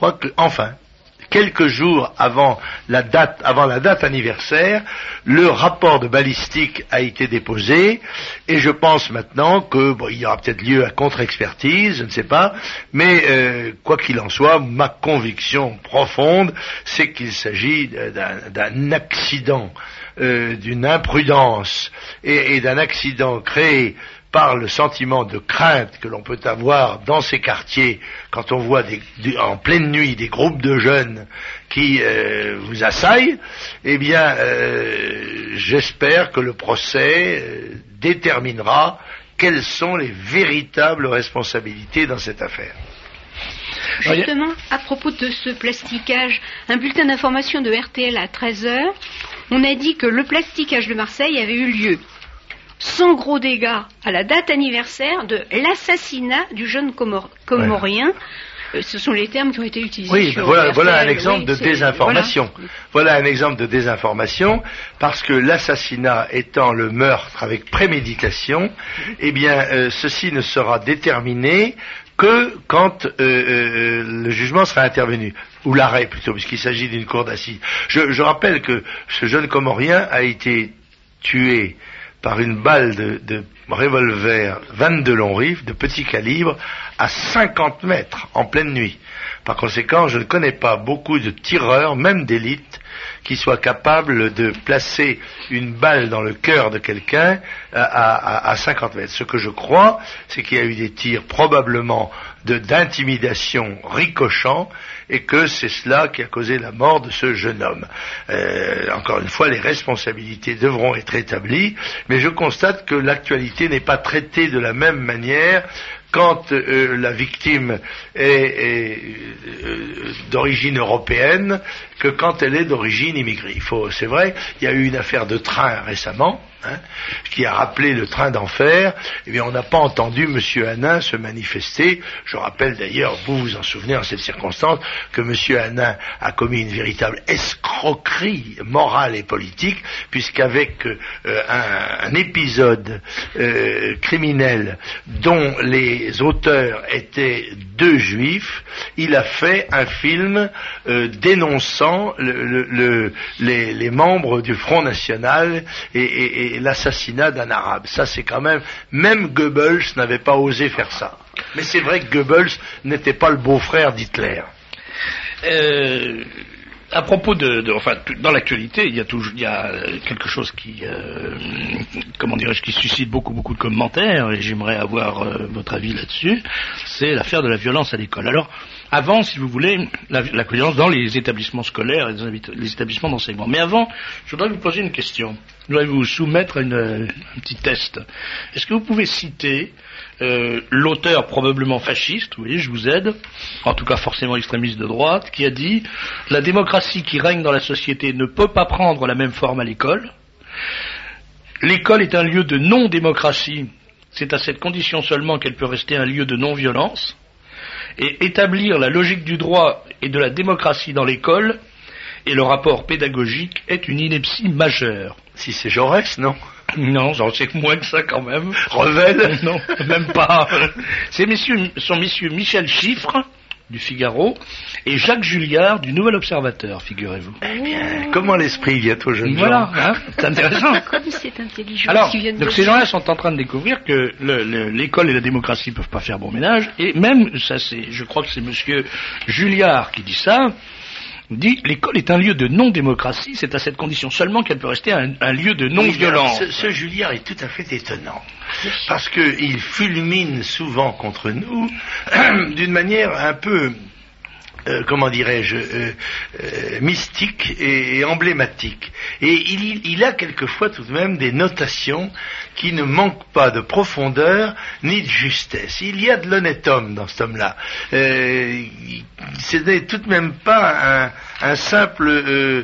quelques jours avant la date anniversaire, le rapport de balistique a été déposé, et je pense maintenant que il y aura peut-être lieu à contre-expertise, je ne sais pas, mais quoi qu'il en soit, ma conviction profonde, c'est qu'il s'agit d'un accident, d'une imprudence et d'un accident créé par le sentiment de crainte que l'on peut avoir dans ces quartiers quand on voit en pleine nuit des groupes de jeunes qui vous assaillent. Eh bien, j'espère que le procès déterminera quelles sont les véritables responsabilités dans cette affaire. Justement, à propos de ce plasticage, un bulletin d'information de RTL à 13h, on a dit que le plasticage de Marseille avait eu lieu sans gros dégâts à la date anniversaire de l'assassinat du jeune Comorien. Ce sont les termes qui ont été utilisés. Oui, sur voilà un exemple de désinformation. Voilà un exemple de désinformation, parce que l'assassinat étant le meurtre avec préméditation, eh bien, ceci ne sera déterminé que quand le jugement sera intervenu, ou l'arrêt plutôt, puisqu'il s'agit d'une cour d'assises. Je rappelle que ce jeune Comorien a été tué par une balle de revolver 22 longs rifles de petit calibre à 50 mètres en pleine nuit. Par conséquent, je ne connais pas beaucoup de tireurs, même d'élite, qui soient capables de placer une balle dans le cœur de quelqu'un à 50 mètres. Ce que je crois, c'est qu'il y a eu des tirs probablement d'intimidation ricochant, et que c'est cela qui a causé la mort de ce jeune homme. Encore une fois, les responsabilités devront être établies, mais je constate que l'actualité n'est pas traitée de la même manière quand la victime est d'origine européenne que quand elle est d'origine immigrée. C'est vrai, il y a eu une affaire de train récemment, qui a rappelé le train d'enfer. Eh bien, on n'a pas entendu M. Hanin se manifester. Je rappelle d'ailleurs, vous vous en souvenez en cette circonstance, que M. Hanin a commis une véritable escroquerie morale et politique, puisqu'avec un épisode criminel dont les auteurs étaient 2 juifs, il a fait un film dénonçant les membres du Front National et l'assassinat d'un arabe. Ça, c'est quand même Goebbels n'avait pas osé faire ça. Mais c'est vrai que Goebbels n'était pas le beau-frère d'Hitler. À propos dans l'actualité, il y a quelque chose qui suscite beaucoup de commentaires, et j'aimerais avoir votre avis là-dessus. C'est l'affaire de la violence à l'école. Alors, avant, si vous voulez, la violence dans les établissements scolaires et les établissements d'enseignement. Mais avant, je voudrais vous poser une question. Je voudrais vous soumettre un petit test. Est-ce que vous pouvez citer l'auteur probablement fasciste, vous voyez, je vous aide, en tout cas forcément extrémiste de droite, qui a dit « La démocratie qui règne dans la société ne peut pas prendre la même forme à l'école. L'école est un lieu de non-démocratie. C'est à cette condition seulement qu'elle peut rester un lieu de non-violence. Et établir la logique du droit et de la démocratie dans l'école et le rapport pédagogique est une ineptie majeure. » Si c'est Jaurès, non? Non, j'en sais moins que ça quand même. Revel? Non, même pas. Sont messieurs Michel Chiffre, du Figaro, et Jacques Julliard, du Nouvel Observateur, figurez-vous. Eh bien, comment l'esprit vient aux jeunes gens? Voilà, c'est intéressant. Comme c'est intelligent. Alors, donc ces gens-là sont en train de découvrir que l'école et la démocratie ne peuvent pas faire bon ménage, et même, je crois que c'est monsieur Julliard qui dit ça, dit l'école est un lieu de non-démocratie, c'est à cette condition seulement qu'elle peut rester un lieu de non-violence. Ce Julliard est tout à fait étonnant, parce qu'il fulmine souvent contre nous d'une manière un peu, mystique et emblématique. Et il a quelquefois tout de même des notations qui ne manquent pas de profondeur ni de justesse. Il y a de l'honnête homme dans cet homme-là. Ce n'est tout de même pas un simple,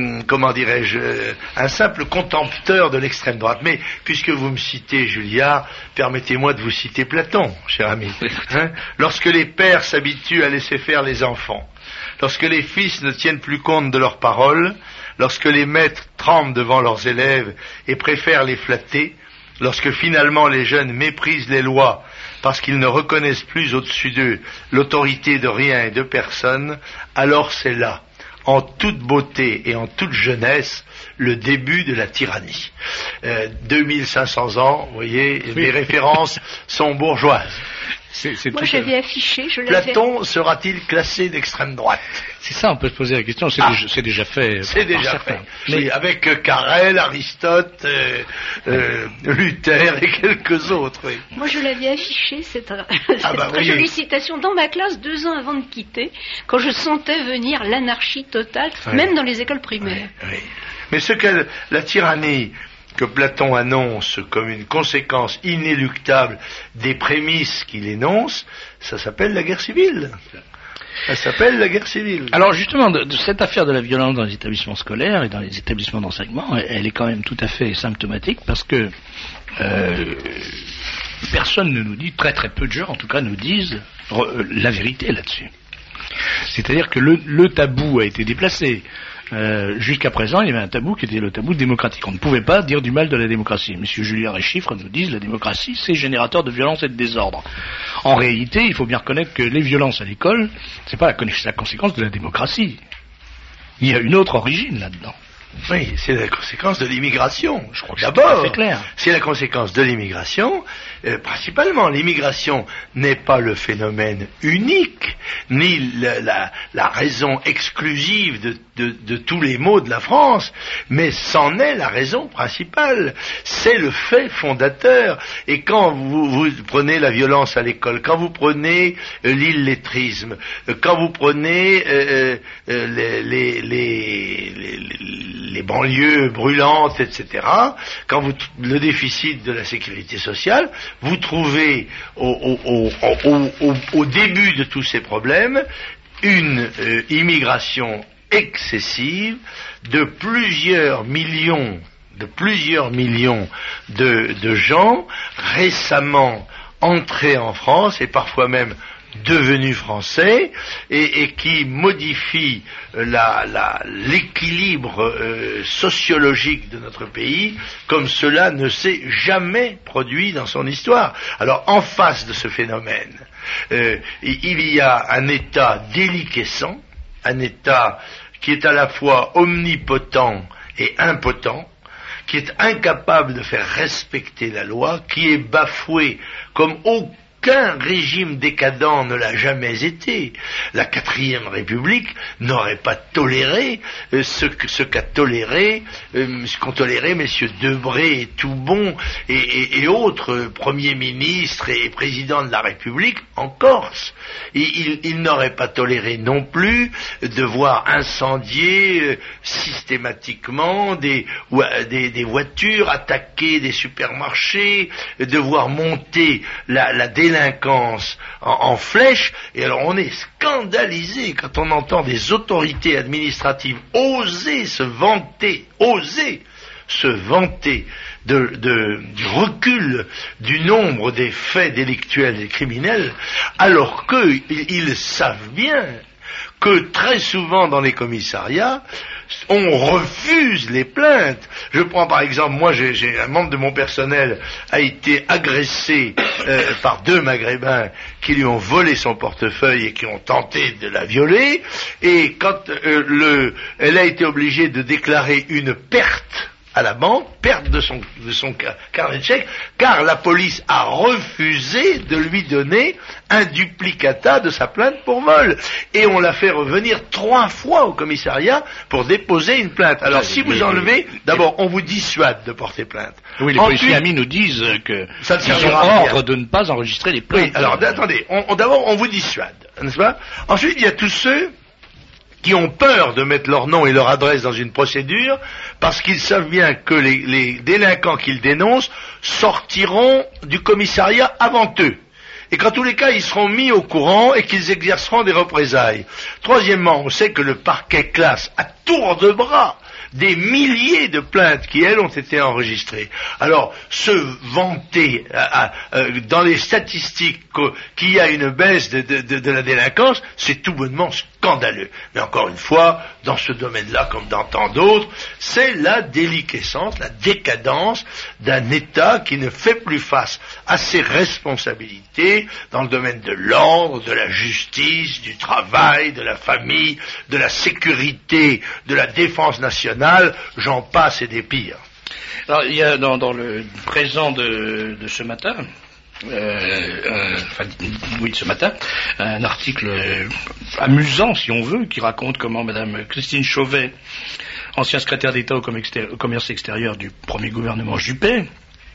un simple contempteur de l'extrême droite. Mais puisque vous me citez Julliard, permettez-moi de vous citer Platon, cher ami. Lorsque les pères s'habituent à laisser faire les enfants, lorsque les fils ne tiennent plus compte de leurs paroles, lorsque les maîtres tremblent devant leurs élèves et préfèrent les flatter, lorsque finalement les jeunes méprisent les lois parce qu'ils ne reconnaissent plus au-dessus d'eux l'autorité de rien et de personne, alors c'est là, en toute beauté et en toute jeunesse, le début de la tyrannie. 2500 ans, vous voyez, les références sont bourgeoises. Moi j'avais affiché, Platon sera-t-il classé d'extrême droite? C'est ça, on peut se poser la question, c'est déjà fait. C'est déjà fait. Mais avec Carrel, Aristote, Luther et quelques autres. Oui. Moi je l'avais affiché, cette très jolie citation, dans ma classe 2 ans avant de quitter, quand je sentais venir l'anarchie totale, même dans les écoles primaires. Oui. Mais ce que la tyrannie que Platon annonce comme une conséquence inéluctable des prémices qu'il énonce, ça s'appelle la guerre civile. Ça s'appelle la guerre civile. Alors justement, de cette affaire de la violence dans les établissements scolaires et dans les établissements d'enseignement, elle est quand même tout à fait symptomatique parce que personne ne nous dit, très très peu de gens en tout cas nous disent la vérité là-dessus. C'est-à-dire que le tabou a été déplacé. Jusqu'à présent, il y avait un tabou qui était le tabou démocratique. On ne pouvait pas dire du mal de la démocratie. Monsieur Julliard et Chiffre nous disent la démocratie, c'est générateur de violence et de désordre. En réalité, il faut bien reconnaître que les violences à l'école, c'est pas la conséquence de la démocratie. Il y a une autre origine là-dedans. Oui, c'est la conséquence de l'immigration. Je crois que d'abord, c'est clair. C'est la conséquence de l'immigration. Principalement, l'immigration n'est pas le phénomène unique, ni la raison exclusive de tous les maux de la France, mais c'en est la raison principale. C'est le fait fondateur. Et quand vous prenez la violence à l'école, quand vous prenez l'illettrisme, quand vous prenez les banlieues brûlantes, etc., quand le déficit de la sécurité sociale, vous trouvez au début de tous ces problèmes une immigration excessive de plusieurs millions de gens récemment entrés en France et parfois même devenus français et qui modifient l'équilibre sociologique de notre pays comme cela ne s'est jamais produit dans son histoire. Alors en face de ce phénomène, il y a un État déliquescent, un État qui est à la fois omnipotent et impotent, qui est incapable de faire respecter la loi, qui est bafoué comme aucun régime décadent ne l'a jamais été. La 4e République n'aurait pas toléré ce qu'ont toléré messieurs Debré et Toubon et autres premiers ministres et présidents de la République en Corse. Ils n'auraient pas toléré non plus de voir incendier systématiquement des voitures, attaquer des supermarchés, de voir monter la délinquance en flèche. Et alors on est scandalisé quand on entend des autorités administratives oser se vanter du recul du nombre des faits délictuels et criminels, alors qu'ils savent bien que très souvent dans les commissariats, on refuse les plaintes. Je prends par exemple, moi j'ai un membre de mon personnel a été agressé par 2 Maghrébins qui lui ont volé son portefeuille et qui ont tenté de la violer, et quand elle a été obligée de déclarer une perte à la banque, perte de son carnet de chèques, car la police a refusé de lui donner un duplicata de sa plainte pour vol. Et on l'a fait revenir 3 fois au commissariat pour déposer une plainte. Alors si vous enlevez, d'abord on vous dissuade de porter plainte. Oui, les policiers amis nous disent que ça ne ils ont ordre de ne pas enregistrer les plaintes. Oui, alors attendez, d'abord on vous dissuade, n'est-ce pas? Ensuite il y a tous ceux qui ont peur de mettre leur nom et leur adresse dans une procédure, parce qu'ils savent bien que les délinquants qu'ils dénoncent sortiront du commissariat avant eux. Et qu'en tous les cas, ils seront mis au courant et qu'ils exerceront des représailles. Troisièmement, on sait que le parquet classe à tour de bras des milliers de plaintes qui, elles, ont été enregistrées. Alors, se vanter dans les statistiques qu'il y a une baisse de la délinquance, c'est tout bonnement scandaleux. Mais encore une fois, dans ce domaine-là, comme dans tant d'autres, c'est la déliquescence, la décadence d'un État qui ne fait plus face à ses responsabilités dans le domaine de l'ordre, de la justice, du travail, de la famille, de la sécurité, de la défense nationale, j'en passe et des pires. Alors, il y a dans le présent de ce matin, ce matin, un article amusant, si on veut, qui raconte comment Madame Christine Chauvet, ancien secrétaire d'État au commerce extérieur du premier gouvernement Juppé,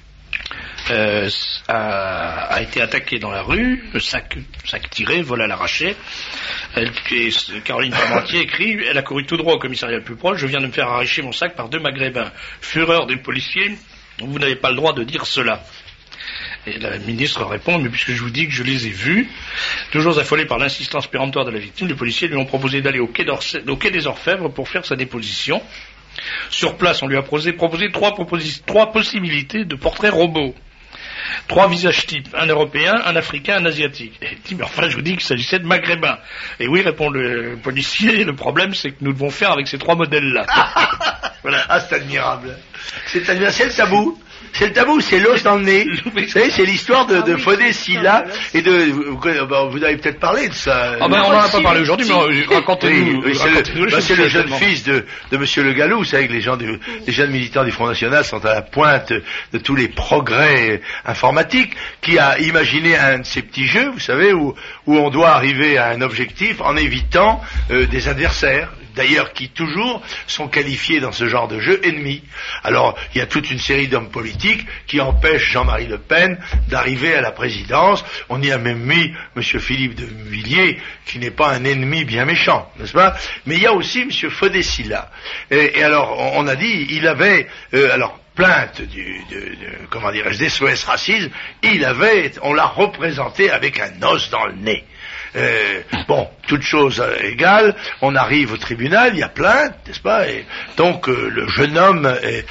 a été attaquée dans la rue, sac tiré, vol à l'arraché. Caroline Parmentier écrit: elle a couru tout droit au commissariat le plus proche, je viens de me faire arracher mon sac par 2 Maghrébins. Fureur des policiers, vous n'avez pas le droit de dire cela. Et la ministre répond: mais puisque je vous dis que je les ai vus, toujours affolé par l'insistance péremptoire de la victime, les policiers lui ont proposé d'aller au quai des Orfèvres pour faire sa déposition. Sur place, on lui a proposé 3 possibilités de portraits robots. 3 visages types, un européen, un africain, un asiatique. Et il dit: mais enfin, je vous dis qu'il s'agissait de maghrébins. Et oui, répond le policier, le problème c'est que nous devons faire avec ces 3 modèles-là. Voilà. Ah, c'est admirable. C'est admirable. C'est le tabou. C'est le tabou, c'est l'os dans le nez. Vous savez, c'est l'histoire de Fodé Silla et de. Vous avez peut-être parlé de ça. On n'en a pas parlé aujourd'hui, mais racontez-nous. Oui, c'est le jeune fils de Monsieur Le Gallou. Vous savez que les jeunes militants du Front National sont à la pointe de tous les progrès informatiques, qui a imaginé un de ces petits jeux, vous savez, où on doit arriver à un objectif en évitant des adversaires. D'ailleurs, qui toujours sont qualifiés dans ce genre de jeu ennemis. Alors, il y a toute une série d'hommes politiques qui empêchent Jean-Marie Le Pen d'arriver à la présidence. On y a même mis M. Philippe de Villiers, qui n'est pas un ennemi bien méchant, n'est-ce pas? Mais il y a aussi M. Fodé Silla. Et alors, on a dit, il avait, plainte comment dirais-je, des SOS Racisme, on l'a représenté avec un os dans le nez. Toute chose égale, on arrive au tribunal, il y a plainte, n'est-ce pas? Et donc le jeune homme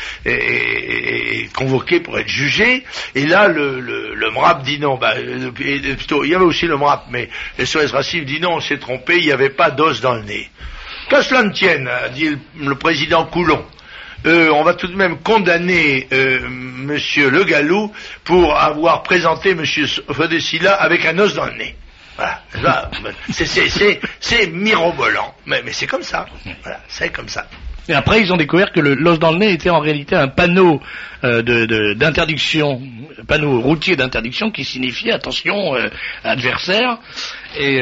est convoqué pour être jugé, et là le MRAP dit non. Plutôt, il y avait aussi le MRAP, mais SOS Racisme dit non, on s'est trompé, il n'y avait pas d'os dans le nez. Qu'à cela ne tienne, a dit le président Coulon. On va tout de même condamner Monsieur Le Gallou pour avoir présenté Monsieur Fodé Silla avec un os dans le nez. Voilà, c'est mirobolant, mais c'est comme ça. Voilà, c'est comme ça. Et après, ils ont découvert que l'os dans le nez était en réalité un panneau d'interdiction, panneau routier d'interdiction qui signifiait attention adversaire. Et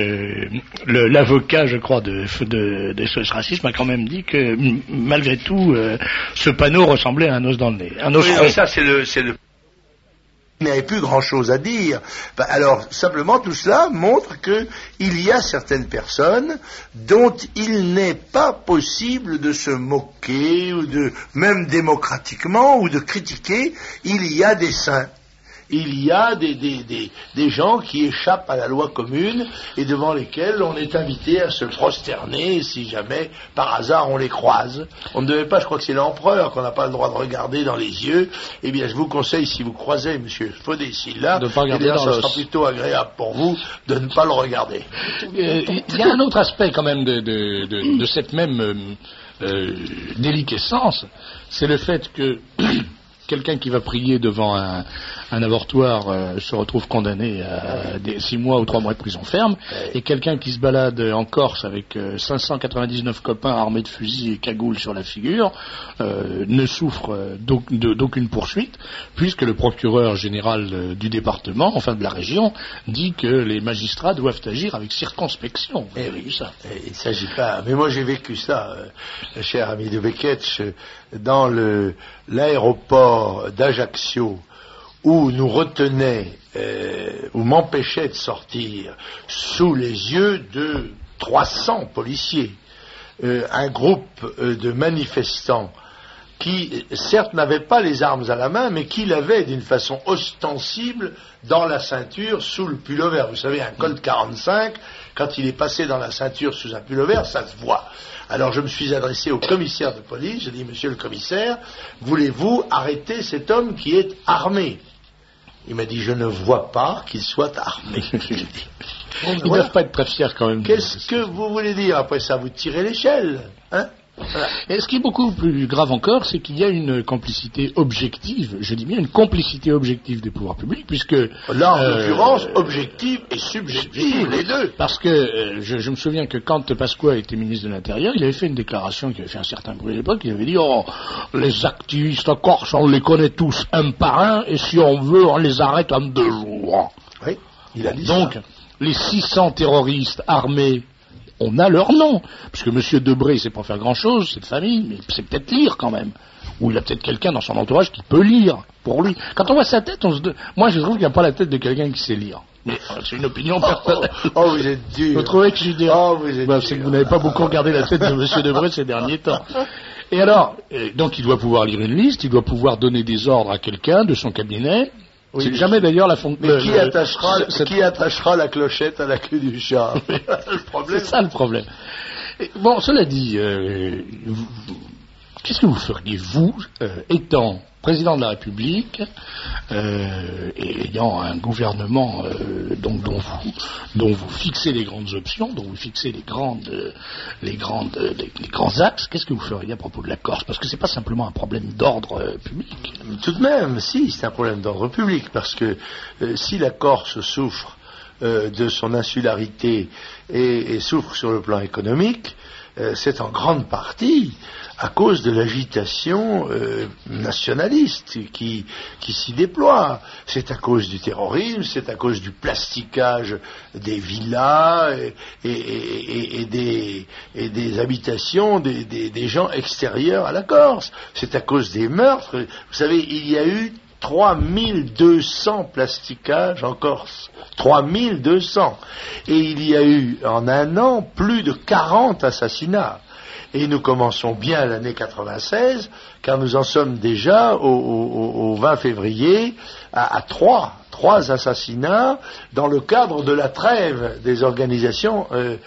l'avocat, je crois, de SOS Racisme a quand même dit que malgré tout, ce panneau ressemblait à un os dans le nez, un os rond. Ça, c'est le Il n'y avait plus grand-chose à dire. Alors, simplement, tout cela montre qu'il y a certaines personnes dont il n'est pas possible de se moquer, ou même démocratiquement, ou de critiquer. Il y a des saints. Il y a des gens qui échappent à la loi commune et devant lesquels on est invité à se prosterner si jamais par hasard on les croise. On ne devait pas, je crois que c'est l'empereur qu'on n'a pas le droit de regarder dans les yeux. Eh bien, je vous conseille, si vous croisez M. Fodé Silla, ce sera plutôt agréable pour vous de ne pas le regarder. Il y a un autre aspect quand même de cette même déliquescence, c'est le fait que quelqu'un qui va prier devant un avortoir se retrouve condamné à 6 mois ou 3 mois de prison ferme, et quelqu'un qui se balade en Corse avec 599 copains armés de fusils et cagoules sur la figure ne souffre d'aucune poursuite, puisque le procureur général du département, enfin de la région, dit que les magistrats doivent agir avec circonspection. Vous avez vu ça? Il ne s'agit pas... Mais moi j'ai vécu ça, cher ami de Beketch, dans l'aéroport d'Ajaccio, où nous retenait, où m'empêchait de sortir sous les yeux de 300 policiers, un groupe de manifestants qui, certes, n'avaient pas les armes à la main, mais qui l'avaient d'une façon ostensible dans la ceinture sous le pullover. Vous savez, un Colt 45, quand il est passé dans la ceinture sous un pullover, ça se voit. Alors je me suis adressé au commissaire de police, j'ai dit, monsieur le commissaire, voulez-vous arrêter cet homme qui est armé? Il m'a dit, je ne vois pas qu'il soit armé. Ils ne doivent pas être très fiers quand même. Qu'est-ce que vous voulez dire après ça? Vous tirez l'échelle, hein? Voilà. Et ce qui est beaucoup plus grave encore, c'est qu'il y a une complicité objective, je dis bien une complicité objective des pouvoirs publics, puisque... Là, en l'occurrence, objective et subjective, les deux. Parce que je me souviens que quand Pasqua était ministre de l'Intérieur, il avait fait une déclaration qui avait fait un certain bruit à l'époque, il avait dit « Oh, les activistes corses, on les connaît tous un par un, et si on veut, on les arrête en 2 jours. » Oui, il a dit donc, ça. Les 600 terroristes armés, on a leur nom, parce que M. Debré, il sait pas faire grand-chose, c'est de famille, mais c'est peut-être lire quand même. Ou il a peut-être quelqu'un dans son entourage qui peut lire pour lui. Quand on voit sa tête, moi je trouve qu'il n'y a pas la tête de quelqu'un qui sait lire. Mais c'est une opinion personnelle. Oh, vous êtes dur. Vous trouvez que je suis dur? Oh, vous êtes dur. C'est que vous n'avez pas beaucoup regardé la tête de M. Debré ces derniers temps. Et alors, donc il doit pouvoir lire une liste, il doit pouvoir donner des ordres à quelqu'un de son cabinet. Oui, c'est jamais d'ailleurs la fonction. Mais qui attachera la clochette à la queue du chat? C'est ça le problème. Bon, cela dit, qu'est-ce que vous feriez, vous, étant président de la République, et ayant un gouvernement dont vous fixez les grandes options, dont vous fixez les grands axes, qu'est-ce que vous feriez à propos de la Corse? Parce que c'est pas simplement un problème d'ordre public. Tout de même, si, c'est un problème d'ordre public, parce que si la Corse souffre de son insularité et souffre sur le plan économique, c'est en grande partie à cause de l'agitation nationaliste qui s'y déploie. C'est à cause du terrorisme, c'est à cause du plasticage des villas et des habitations des gens extérieurs à la Corse. C'est à cause des meurtres. Vous savez, il y a eu 3200 plasticages en Corse. 3200. Et il y a eu en un an plus de 40 assassinats. Et nous commençons bien l'année 96, car nous en sommes déjà au 20 février à trois assassinats dans le cadre de la trêve des organisations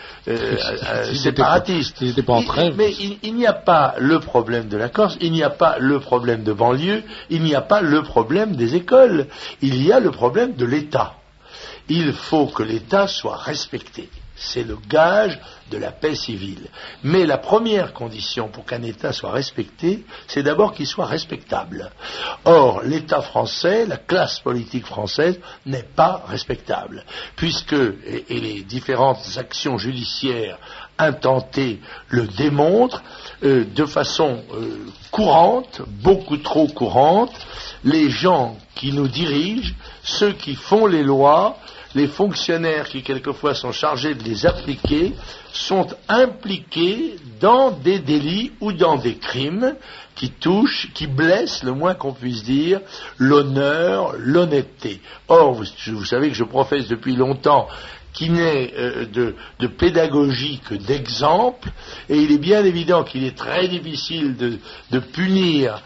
séparatistes. Ils n'étaient pas en trêve. Mais il n'y a pas le problème de la Corse, il n'y a pas le problème de banlieue, il n'y a pas le problème des écoles, il y a le problème de l'État. Il faut que l'État soit respecté. C'est le gage de la paix civile. Mais la première condition pour qu'un État soit respecté, c'est d'abord qu'il soit respectable. Or, l'État français, la classe politique française, n'est pas respectable, puisque, et les différentes actions judiciaires intentées le démontrent, de façon courante, beaucoup trop courante, les gens qui nous dirigent, ceux qui font les lois, les fonctionnaires qui quelquefois sont chargés de les appliquer sont impliqués dans des délits ou dans des crimes qui touchent, qui blessent, le moins qu'on puisse dire, l'honneur, l'honnêteté. Or, vous savez que je professe depuis longtemps qu'il n'est de pédagogie que d'exemple, et il est bien évident qu'il est très difficile de punir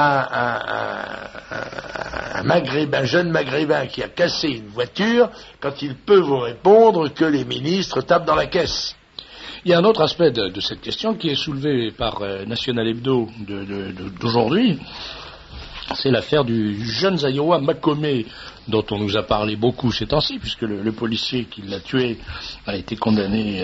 un jeune maghrébin qui a cassé une voiture quand il peut vous répondre que les ministres tapent dans la caisse. Il y a un autre aspect de cette question qui est soulevé par National Hebdo d'aujourd'hui. C'est l'affaire du jeune Zaïrois Makome, dont on nous a parlé beaucoup ces temps-ci, puisque le policier qui l'a tué a été condamné,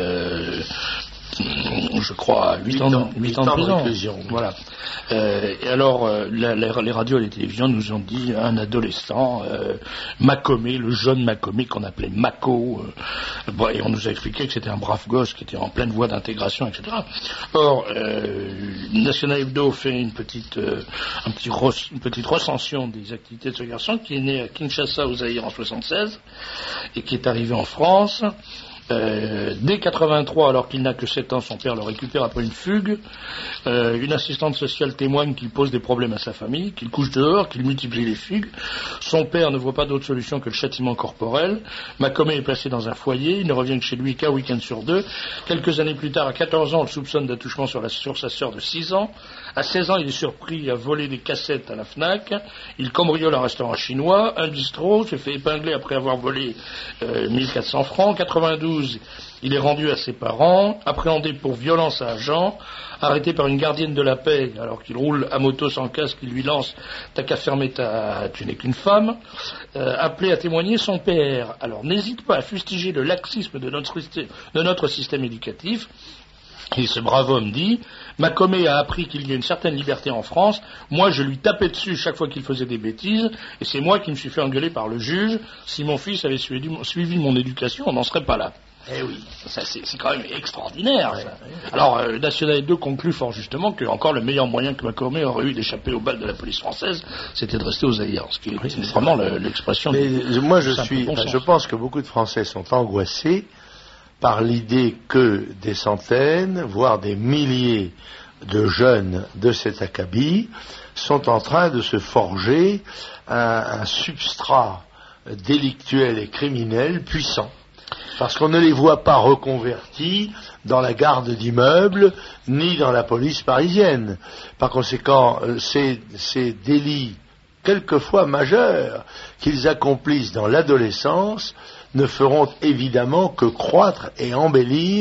je crois, à 8 ans de prison. Voilà. Et alors, les radios et les télévisions nous ont dit un adolescent, Makome, le jeune Makome qu'on appelait Mako, et on nous a expliqué que c'était un brave gosse qui était en pleine voie d'intégration, etc. Or, National Hebdo fait une petite recension des activités de ce garçon qui est né à Kinshasa au Zaïre en 76 et qui est arrivé en France. Dès 83, alors qu'il n'a que 7 ans, son père le récupère après une fugue. Une assistante sociale témoigne qu'il pose des problèmes à sa famille, qu'il couche dehors, qu'il multiplie les fugues. Son père ne voit pas d'autre solution que le châtiment corporel. Makome est placé dans un foyer, il ne revient que chez lui qu'un week-end sur 2. Quelques années plus tard, à 14 ans, on le soupçonne d'attouchement sur sa sœur de 6 ans. À 16 ans, il est surpris à voler des cassettes à la FNAC. Il cambriole un restaurant chinois, un bistrot, se fait épingler après avoir volé 1400 francs. 92, il est rendu à ses parents, appréhendé pour violence à agent, arrêté par une gardienne de la paix alors qu'il roule à moto sans casque, il lui lance « T'as qu'à fermer tu n'es qu'une femme », appelé à témoigner son père. Alors n'hésite pas à fustiger le laxisme de notre système éducatif. Et ce brave homme dit, Makome a appris qu'il y a une certaine liberté en France, moi je lui tapais dessus chaque fois qu'il faisait des bêtises, et c'est moi qui me suis fait engueuler par le juge, si mon fils avait suivi mon éducation, on n'en serait pas là. Eh oui, ça c'est quand même extraordinaire. Ça. Alors, National 2 conclut fort justement que encore le meilleur moyen que Makome aurait eu d'échapper aux balles de la police française, c'était de rester aux Zaïre, ce qui est vraiment l'expression. Mais moi je pense que beaucoup de Français sont angoissés par l'idée que des centaines, voire des milliers de jeunes de cet acabit sont en train de se forger un substrat délictuel et criminel puissant. Parce qu'on ne les voit pas reconvertis dans la garde d'immeubles, ni dans la police parisienne. Par conséquent, ces délits, quelquefois majeurs, qu'ils accomplissent dans l'adolescence, ne feront évidemment que croître et embellir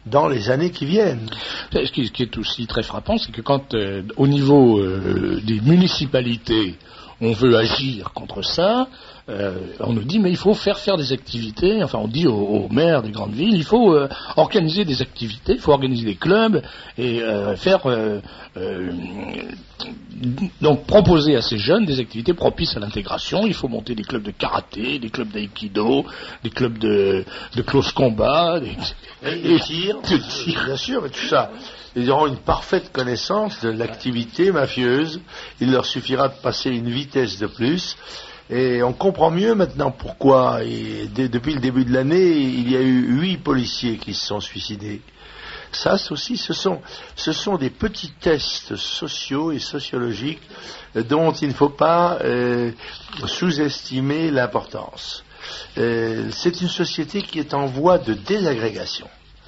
dans les années qui viennent. Ce qui est aussi très frappant, c'est que quand, au niveau des municipalités, on veut agir contre ça, on nous dit mais il faut faire des activités, enfin on dit aux maires des grandes villes, il faut organiser des activités, il faut organiser des clubs et donc proposer à ces jeunes des activités propices à l'intégration. Il faut monter des clubs de karaté, des clubs d'aïkido, des clubs de close combat, et tir, bien sûr, mais tout ça. Ils auront une parfaite connaissance de l'activité mafieuse. Il leur suffira de passer une vitesse de plus. Et on comprend mieux maintenant pourquoi, depuis le début de l'année, il y a eu 8 policiers qui se sont suicidés. Ça aussi, ce sont des petits tests sociaux et sociologiques dont il ne faut pas sous-estimer l'importance. C'est une société qui est en voie de désagrégation.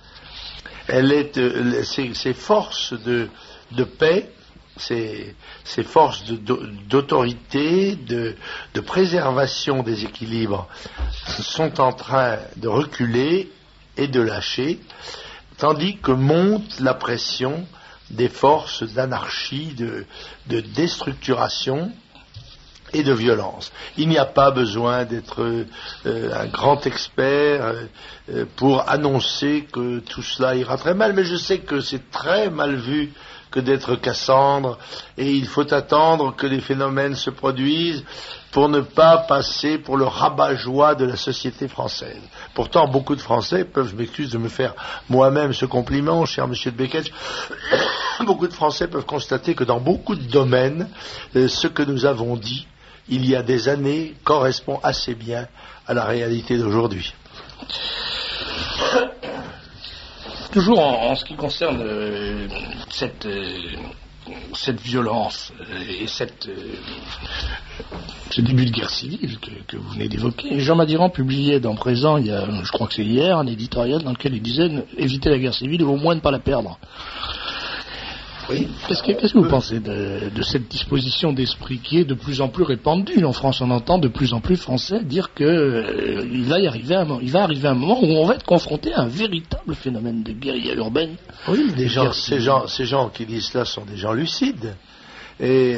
Ces forces de paix, ces forces d'autorité, de préservation des équilibres sont en train de reculer et de lâcher, tandis que monte la pression des forces d'anarchie, de déstructuration et de violence. Il n'y a pas besoin d'être un grand expert pour annoncer que tout cela ira très mal, mais je sais que c'est très mal vu que d'être Cassandre, et il faut attendre que les phénomènes se produisent pour ne pas passer pour le rabat-joie de la société française. Pourtant, beaucoup de Français peuvent, je m'excuse de me faire moi-même ce compliment, cher monsieur de Beketch, beaucoup de Français peuvent constater que dans beaucoup de domaines, ce que nous avons dit il y a des années correspond assez bien à la réalité d'aujourd'hui. Toujours en ce qui concerne cette violence et ce début de guerre civile que vous venez d'évoquer, Jean Madiran publiait dans Présent, je crois que c'est hier, un éditorial dans lequel il disait éviter la guerre civile ou au moins ne pas la perdre. Oui. Qu'est-ce que vous pensez de cette disposition d'esprit qui est de plus en plus répandue en France? On entend de plus en plus Français dire que il va arriver un moment où on va être confronté à un véritable phénomène de guérilla urbaine. Oui, ces gens qui disent cela sont des gens lucides. Et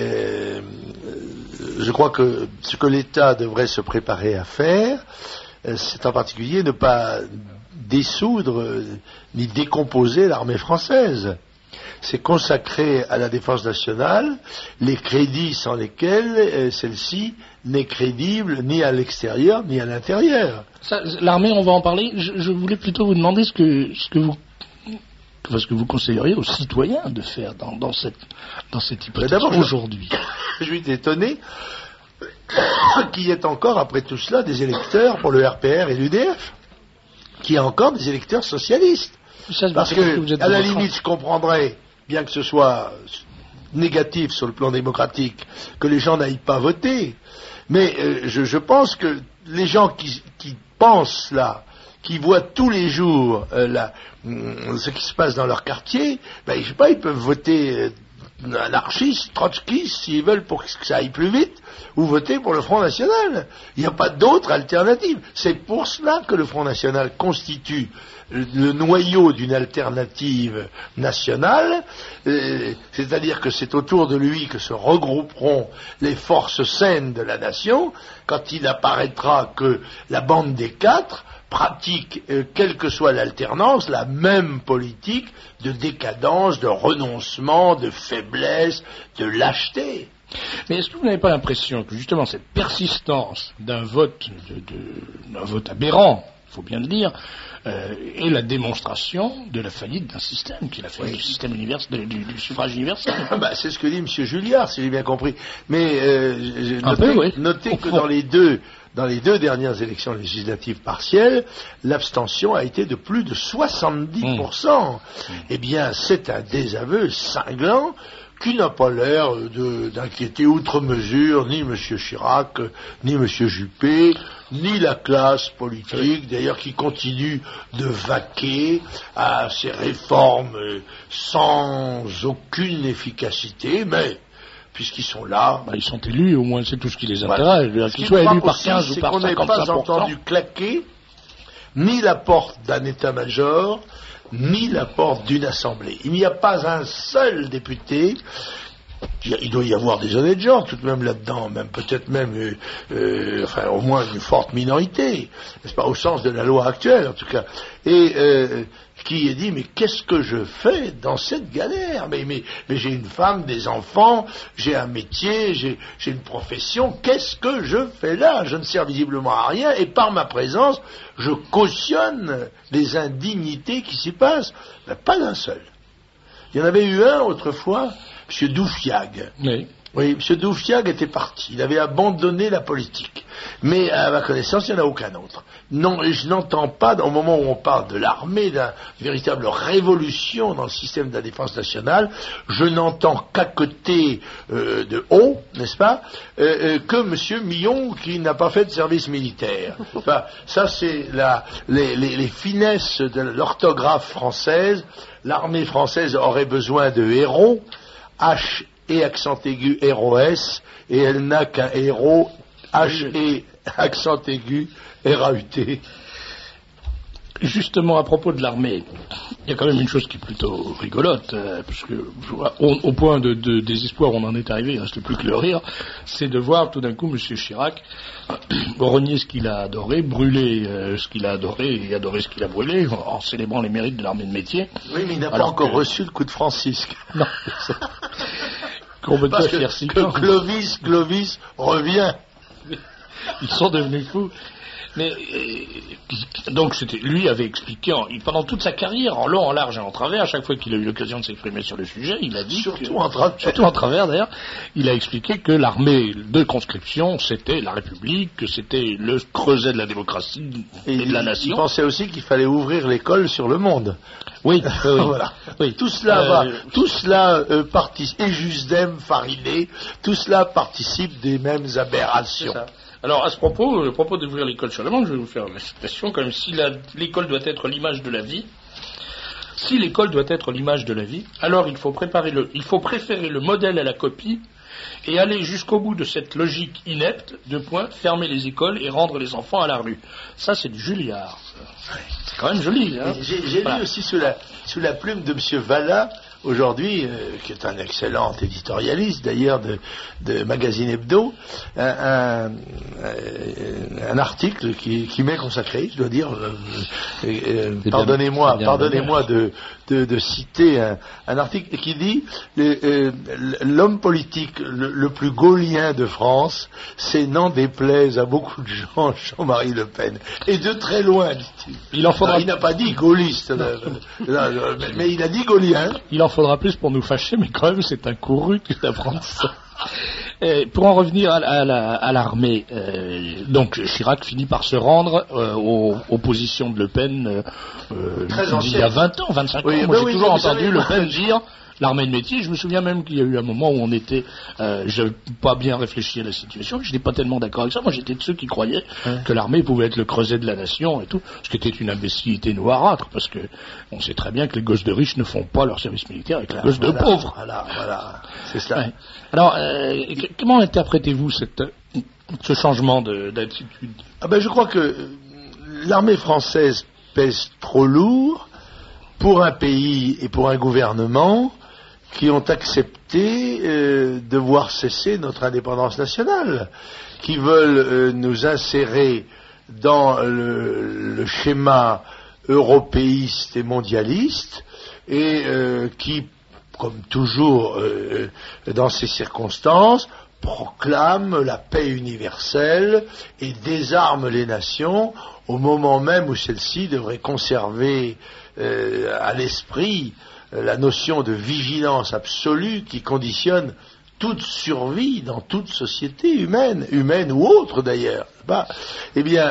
je crois que ce que l'État devrait se préparer à faire, c'est en particulier ne pas dissoudre ni décomposer l'armée française. C'est consacrer à la défense nationale les crédits sans lesquels celle-ci n'est crédible ni à l'extérieur ni à l'intérieur. L'armée, on va en parler. Je voulais plutôt vous demander ce que vous conseilleriez aux citoyens de faire dans cette hypothèse aujourd'hui. Je suis étonné qu'il y ait encore, après tout cela, des électeurs pour le RPR et l'UDF, qu'il y ait encore des électeurs socialistes. Parce que, à la limite, je comprendrais, bien que ce soit négatif sur le plan démocratique, que les gens n'aillent pas voter. Mais je pense que les gens qui pensent là, qui voient tous les jours ce qui se passe dans leur quartier, je sais pas, ils peuvent voter anarchistes, trotskistes, s'ils veulent pour que ça aille plus vite, ou voter pour le Front National. Il n'y a pas d'autre alternative. C'est pour cela que le Front National constitue le noyau d'une alternative nationale, c'est-à-dire que c'est autour de lui que se regrouperont les forces saines de la nation, quand il apparaîtra que la bande des quatre pratique, quelle que soit l'alternance, la même politique de décadence, de renoncement, de faiblesse, de lâcheté. Mais est-ce que vous n'avez pas l'impression que justement cette persistance d'un vote aberrant, il faut bien le dire, est la démonstration de la faillite d'un système, qui est la faillite du système universel, du suffrage universel? C'est ce que dit M. Julliard, si j'ai bien compris. Mais notez que dans les deux dernières élections législatives partielles, l'abstention a été de plus de 70%. Eh bien, c'est un désaveu cinglant qui n'a pas l'air d'inquiéter outre mesure ni M. Chirac, ni M. Juppé, ni la classe politique, d'ailleurs, qui continue de vaquer à ces réformes sans aucune efficacité, mais puisqu'ils sont là... ils sont élus, au moins c'est tout ce qui les intéresse. Qu'ils soient élus par 15 ou par 55%. On n'a pas entendu claquer ni la porte d'un état-major, ni la porte d'une assemblée. Il n'y a pas un seul député. Il doit y avoir des honnêtes gens tout de même là-dedans, même peut-être même, enfin au moins une forte minorité, n'est-ce pas, au sens de la loi actuelle en tout cas, et qui dit mais qu'est-ce que je fais dans cette galère, mais j'ai une femme, des enfants, j'ai un métier, j'ai une profession, qu'est-ce que je fais là? Je ne sers visiblement à rien et par ma présence je cautionne les indignités qui s'y passent. Ben, pas d'un seul. Il y en avait eu un autrefois, M. Doufiag. Oui, M. Doufiag était parti. Il avait abandonné la politique. Mais à ma connaissance, il n'y en a aucun autre. Non, je n'entends pas, au moment où on parle de l'armée, d'une véritable révolution dans le système de la défense nationale, je n'entends qu'à côté de haut, n'est-ce pas, que M. Millon qui n'a pas fait de service militaire. Enfin, ça, c'est les finesses de l'orthographe française. L'armée française aurait besoin de héros, H et accent aigu ROS, et elle n'a qu'un héros, H et accent aigu RAUT. Justement, à propos de l'armée, il y a quand même une chose qui est plutôt rigolote, parce que au point de désespoir où on en est arrivé, il ne reste plus que le rire, c'est de voir tout d'un coup M. Chirac renier ce qu'il a adoré, brûler ce qu'il a adoré et adorer ce qu'il a brûlé, en célébrant les mérites de l'armée de métier. Oui, mais il n'a pas encore reçu le coup de Francisque. Non, parce que Clovis revient. Ils sont devenus fous. Mais donc lui avait expliqué pendant toute sa carrière, en long, en large et en travers, à chaque fois qu'il a eu l'occasion de s'exprimer sur le sujet, il a dit surtout en travers d'ailleurs, il a expliqué que l'armée de conscription c'était la République, que c'était le creuset de la démocratie et de la nation. Il pensait aussi qu'il fallait ouvrir l'école sur le monde. Oui, voilà. Oui. Tout cela participe, et Jusdem, Fariné, tout cela participe des mêmes aberrations. Alors, à propos d'ouvrir l'école sur le monde, je vais vous faire une citation, comme si l'école doit être l'image de la vie. Si l'école doit être l'image de la vie, alors il faut préférer le modèle à la copie et aller jusqu'au bout de cette logique inepte, fermer les écoles et rendre les enfants à la rue. Ça, c'est du Julliard. C'est quand même joli, hein. J'ai lu aussi sous la plume de M. Vallat, aujourd'hui, qui est un excellent éditorialiste d'ailleurs de Magazine Hebdo, un article qui m'est consacré, je dois dire, pardonnez-moi de citer un article qui dit l'homme politique le plus gaullien de France, c'est n'en déplaise à beaucoup de gens Jean-Marie Le Pen, et de très loin, dit-il. Il n'a pas dit gaulliste, mais il a dit gaulien. Il en faudra plus pour nous fâcher, mais quand même c'est un couru que d'apprendre ça. Pour en revenir à l'armée, donc Chirac finit par se rendre aux positions de Le Pen il y a 20 ans, 25 ans. Moi j'ai toujours entendu Le Pen dire l'armée de métier. Je me souviens même qu'il y a eu un moment où on était, j'avais pas bien réfléchi à la situation, je n'étais pas tellement d'accord avec ça. Moi j'étais de ceux qui croyaient que l'armée pouvait être le creuset de la nation et tout, ce qui était une imbécilité noirâtre, parce que on sait très bien que les gosses de riches ne font pas leur service militaire avec les gosses de pauvres. Voilà, c'est ça. Ouais. Alors, comment interprétez-vous ce changement d'attitude? Je crois que l'armée française pèse trop lourd pour un pays et pour un gouvernement qui ont accepté de voir cesser notre indépendance nationale, qui veulent nous insérer dans le schéma européiste et mondialiste, et qui, comme toujours dans ces circonstances, proclament la paix universelle et désarment les nations au moment même où celles-ci devraient conserver à l'esprit la notion de vigilance absolue qui conditionne toute survie dans toute société humaine ou autre d'ailleurs. Eh bien,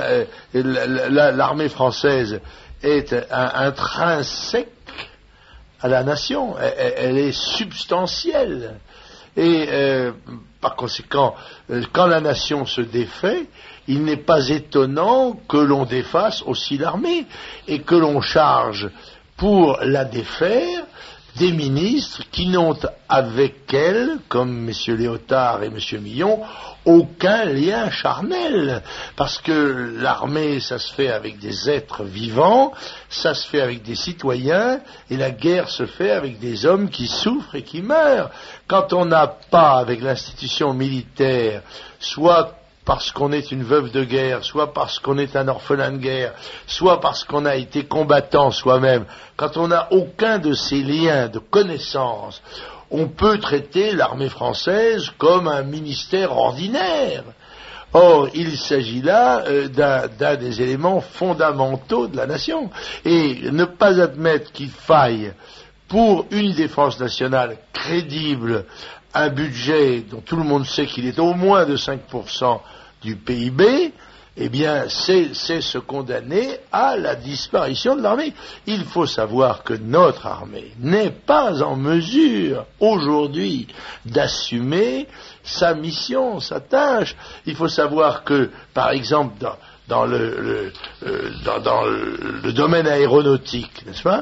l'armée française est intrinsèque à la nation, elle est substantielle. Et par conséquent, quand la nation se défait, il n'est pas étonnant que l'on défasse aussi l'armée et que l'on charge pour la défaire des ministres qui n'ont avec elle, comme M. Léotard et M. Millon, aucun lien charnel, parce que l'armée, ça se fait avec des êtres vivants, ça se fait avec des citoyens, et la guerre se fait avec des hommes qui souffrent et qui meurent. Quand on n'a pas, avec l'institution militaire, soit parce qu'on est une veuve de guerre, soit parce qu'on est un orphelin de guerre, soit parce qu'on a été combattant soi-même, quand on n'a aucun de ces liens de connaissance, on peut traiter l'armée française comme un ministère ordinaire. Or, il s'agit là d'un des éléments fondamentaux de la nation. Et ne pas admettre qu'il faille, pour une défense nationale crédible, un budget dont tout le monde sait qu'il est au moins de 5% du PIB, eh bien, c'est se condamner à la disparition de l'armée. Il faut savoir que notre armée n'est pas en mesure, aujourd'hui, d'assumer sa mission, sa tâche. Il faut savoir que, par exemple, dans le domaine aéronautique, n'est-ce pas,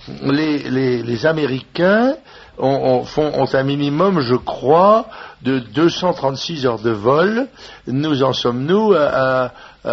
les Américains ont un minimum, je crois, de 236 heures de vol. Nous en sommes, à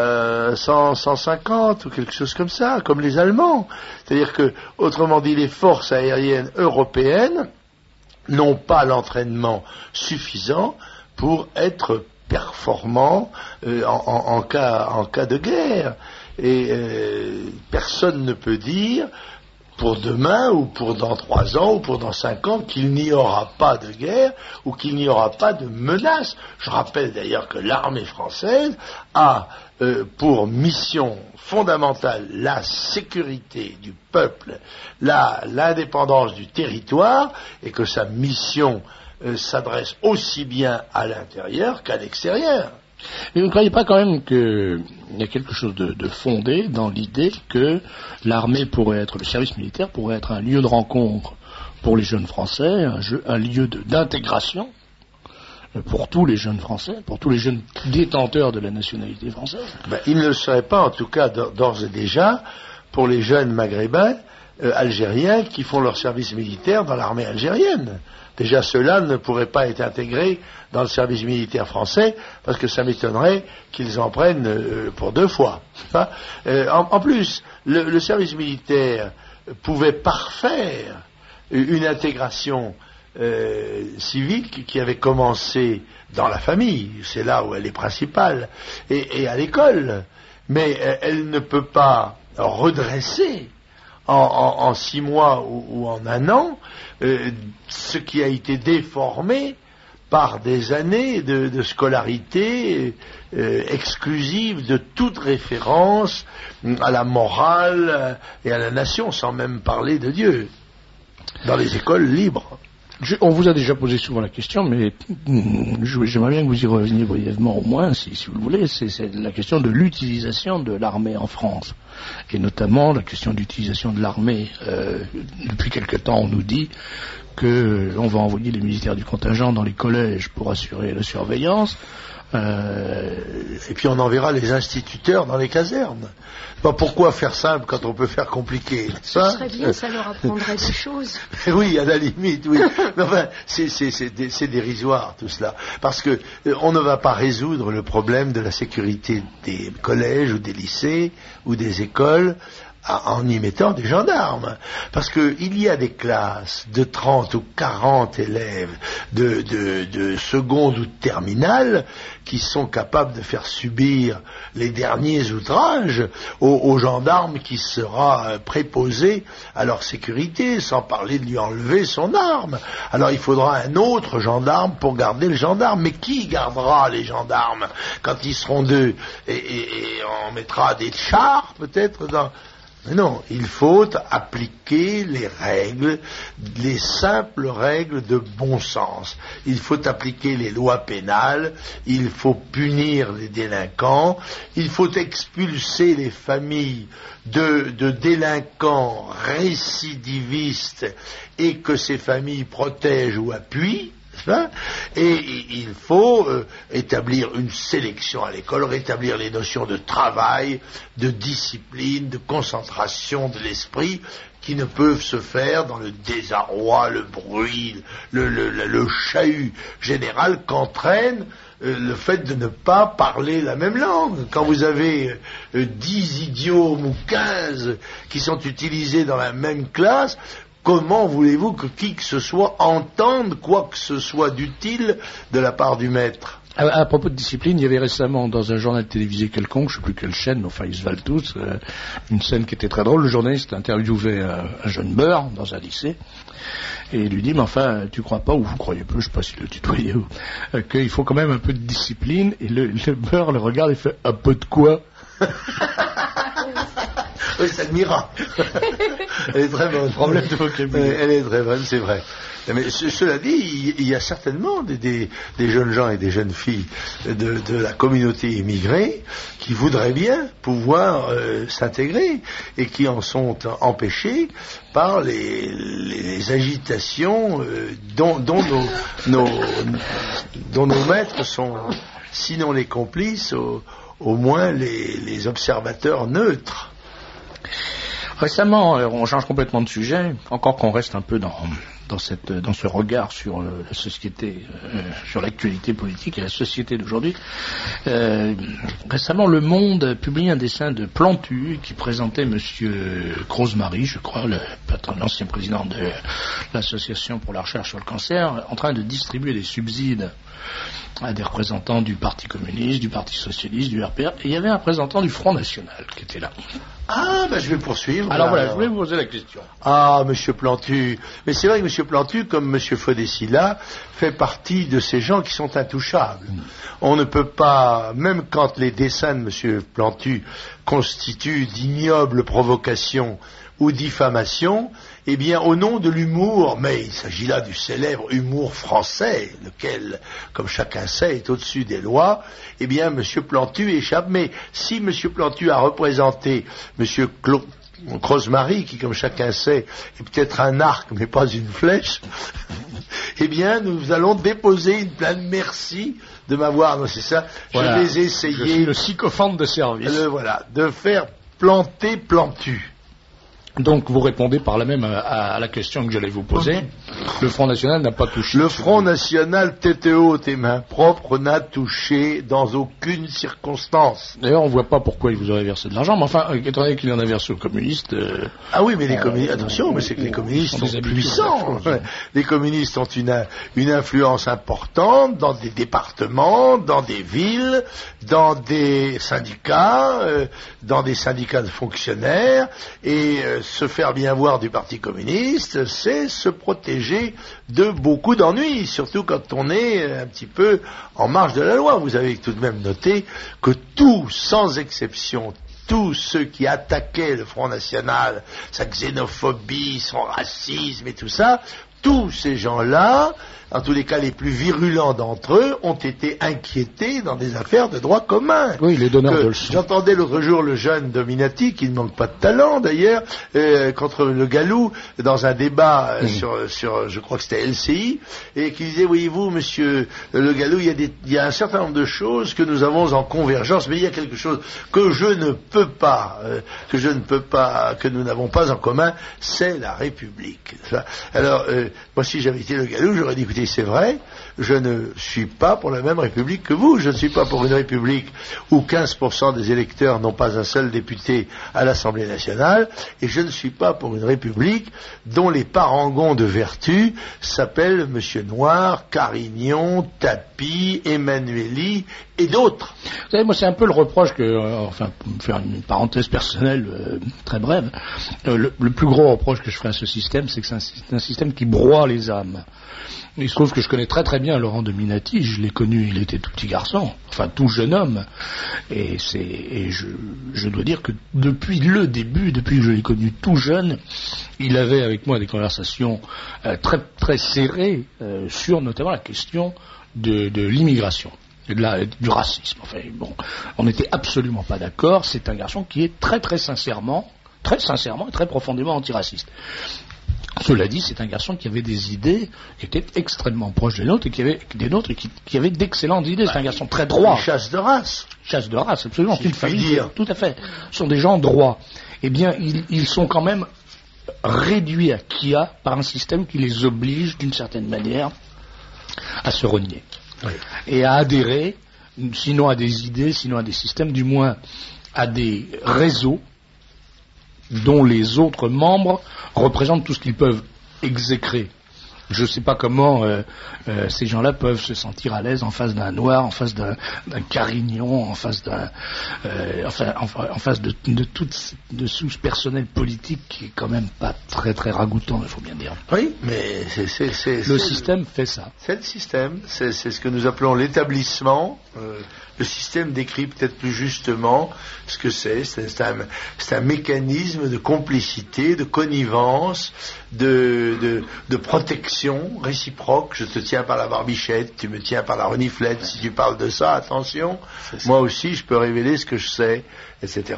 150 ou quelque chose comme ça, comme les Allemands. C'est-à-dire que, autrement dit, les forces aériennes européennes n'ont pas l'entraînement suffisant pour être performants en cas de guerre. Et personne ne peut dire pour demain ou pour dans 3 ans ou pour dans 5 ans qu'il n'y aura pas de guerre ou qu'il n'y aura pas de menace. Je rappelle d'ailleurs que l'armée française a pour mission fondamentale la sécurité du peuple, l'indépendance du territoire, et que sa mission s'adresse aussi bien à l'intérieur qu'à l'extérieur. Mais vous ne croyez pas quand même qu'il y a quelque chose de fondé dans l'idée que l'armée pourrait être, le service militaire pourrait être un lieu de rencontre pour les jeunes Français, un lieu d'intégration pour tous les jeunes Français, pour tous les jeunes détenteurs de la nationalité française? Il ne le serait pas, en tout cas d'ores et déjà, pour les jeunes maghrébins, algériens qui font leur service militaire dans l'armée algérienne. Déjà, ceux-là ne pourraient pas être intégrés dans le service militaire français, parce que ça m'étonnerait qu'ils en prennent pour 2 fois. En plus, le service militaire pouvait parfaire une intégration civique qui avait commencé dans la famille, c'est là où elle est principale, et à l'école. Mais elle ne peut pas redresser en 6 mois ou en 1 an ce qui a été déformé par des années de scolarité exclusive de toute référence à la morale et à la nation, sans même parler de Dieu, dans les écoles libres. On vous a déjà posé souvent la question, mais j'aimerais bien que vous y reveniez brièvement au moins, si vous le voulez. C'est la question de l'utilisation de l'armée en France. Et notamment la question d'utilisation de l'armée. Depuis quelque temps, on nous dit qu'on va envoyer les militaires du contingent dans les collèges pour assurer la surveillance. Et puis on enverra les instituteurs dans les casernes. Pourquoi faire simple quand on peut faire compliqué? Ce serait bien, ça leur apprendrait des choses. Oui, à la limite, oui. Mais enfin, c'est dérisoire tout cela. Parce que on ne va pas résoudre le problème de la sécurité des collèges ou des lycées ou des écoles en y mettant des gendarmes. Parce que il y a des classes de 30 ou 40 élèves de seconde ou de terminale qui sont capables de faire subir les derniers outrages aux gendarmes qui sera préposé à leur sécurité, sans parler de lui enlever son arme. Alors il faudra un autre gendarme pour garder le gendarme. Mais qui gardera les gendarmes quand ils seront 2? Et on mettra des chars peut-être dans... Mais non, il faut appliquer les règles, les simples règles de bon sens. Il faut appliquer les lois pénales, il faut punir les délinquants, il faut expulser les familles de délinquants récidivistes et que ces familles protègent ou appuient. Et il faut établir une sélection à l'école, rétablir les notions de travail, de discipline, de concentration de l'esprit, qui ne peuvent se faire dans le désarroi, le bruit, le chahut général qu'entraîne le fait de ne pas parler la même langue. Quand vous avez 10 idiomes ou 15 qui sont utilisés dans la même classe, comment voulez-vous que qui que ce soit entende quoi que ce soit d'utile de la part du maître ? À propos de discipline, il y avait récemment dans un journal télévisé quelconque, je ne sais plus quelle chaîne, mais enfin ils se valent tous, une scène qui était très drôle. Le journaliste interviewait un jeune beurre dans un lycée et il lui dit, mais enfin, tu crois pas, ou vous croyez pas, je sais pas s'il le tutoyait, qu'il faut quand même un peu de discipline. Et le beurre le regarde et fait, un peu de quoi? Oui, c'est admirable. Elle est très bonne. Problème de vocabulaire. Elle est très bonne, c'est vrai. Mais cela dit, il y a certainement des jeunes gens et des jeunes filles de la communauté immigrée qui voudraient bien pouvoir s'intégrer et qui en sont empêchés par les agitations dont nos maîtres sont, sinon les complices, au moins les observateurs neutres. Récemment, on change complètement de sujet, encore qu'on reste un peu dans ce regard sur la société, sur l'actualité politique et la société d'aujourd'hui. Récemment, Le Monde publie un dessin de Plantu qui présentait Monsieur Crozmarie, je crois, l'ancien président de l'Association pour la recherche sur le cancer, en train de distribuer des subsides à des représentants du Parti communiste, du Parti socialiste, du RPR, et il y avait un représentant du Front National qui était là. Ah, ben je vais poursuivre. Alors voilà, je voulais vous poser la question. Ah, Monsieur Plantu. Mais c'est vrai que Monsieur Plantu, comme Monsieur Fodessila, fait partie de ces gens qui sont intouchables. On ne peut pas, même quand les dessins de Monsieur Plantu constituent d'ignobles provocations ou diffamations, eh bien, au nom de l'humour, mais il s'agit là du célèbre humour français, lequel, comme chacun sait, est au-dessus des lois, eh bien, Monsieur Plantu échappe. Mais si Monsieur Plantu a représenté Monsieur Crozmarie, qui, comme chacun sait, est peut-être un arc, mais pas une flèche, eh bien, nous allons déposer une plainte. Merci de m'avoir, non, c'est ça, voilà. Je vais essayer. Je suis le sycophante de service. Voilà, de faire planter Plantu. Donc vous répondez par là même à la question que j'allais vous poser. Le Front National n'a pas touché. Le Front National, tête haute et main propre, n'a touché dans aucune circonstance. D'ailleurs, on ne voit pas pourquoi il vous aurait versé de l'argent, mais enfin, étant donné qu'il en a versé aux communistes... Ah oui, mais les communistes... Attention, mais c'est que les communistes sont puissants. Les communistes ont une influence importante dans des départements, dans des villes, dans des syndicats de fonctionnaires, et... se faire bien voir du Parti communiste, c'est se protéger de beaucoup d'ennuis, surtout quand on est un petit peu en marge de la loi. Vous avez tout de même noté que tous, sans exception, tous ceux qui attaquaient le Front National, sa xénophobie, son racisme et tout ça, tous ces gens-là, en tous les cas les plus virulents d'entre eux, ont été inquiétés dans des affaires de droit commun. Oui, les donneurs de leçons. J'entendais l'autre jour le jeune Dominati, qui ne manque pas de talent d'ailleurs, contre le Gallou, dans un débat sur, je crois que c'était LCI, et qui disait, voyez-vous, monsieur le Gallou, il y a un certain nombre de choses que nous avons en convergence, mais il y a quelque chose que je ne peux pas, que nous n'avons pas en commun, c'est la République. Alors, moi, si j'avais été le Gallou, j'aurais dit, écoutez, c'est vrai, je ne suis pas pour la même République que vous. Je ne suis pas pour une République où 15% des électeurs n'ont pas un seul député à l'Assemblée nationale, et je ne suis pas pour une République dont les parangons de vertu s'appellent Monsieur Noir, Carignon, Tapie, Emmanueli et d'autres. Vous savez, moi, c'est un peu le reproche que, enfin, pour faire une parenthèse personnelle très brève, le plus gros reproche que je ferai à ce système, c'est que c'est un système qui broie les âmes. Il se trouve que je connais très très bien Laurent Dominati, je l'ai connu, il était tout petit garçon, enfin tout jeune homme, et je dois dire que depuis le début, depuis que je l'ai connu tout jeune, il avait avec moi des conversations très très serrées sur notamment la question de l'immigration. Du racisme. Enfin, bon, on n'était absolument pas d'accord. C'est un garçon qui est très très sincèrement et très profondément antiraciste. Cela dit, c'est un garçon qui avait des idées qui étaient extrêmement proches des nôtres et qui avait d'excellentes idées. C'est un garçon très droit. Chasse de race. Chasse de race, absolument. Si une famille, tout à fait. Ce sont des gens droits. Eh bien, ils sont quand même réduits à Kia par un système qui les oblige, d'une certaine manière, à se renier. Oui. Et à adhérer, sinon à des idées, sinon à des systèmes, du moins à des réseaux dont les autres membres représentent tout ce qu'ils peuvent exécrer. Je ne sais pas comment ces gens-là peuvent se sentir à l'aise en face d'un noir, en face d'un Carignan, en face en face de ce personnel politique qui est quand même pas très très ragoûtant, il faut bien dire. Oui, mais le système fait ça. C'est le système, c'est ce que nous appelons l'établissement. Le système décrit peut-être plus justement ce que c'est. C'est un mécanisme de complicité, de connivence, de protection réciproque. Je te tiens par la barbichette, tu me tiens par la reniflette. Si tu parles de ça, attention, moi aussi je peux révéler ce que je sais, etc.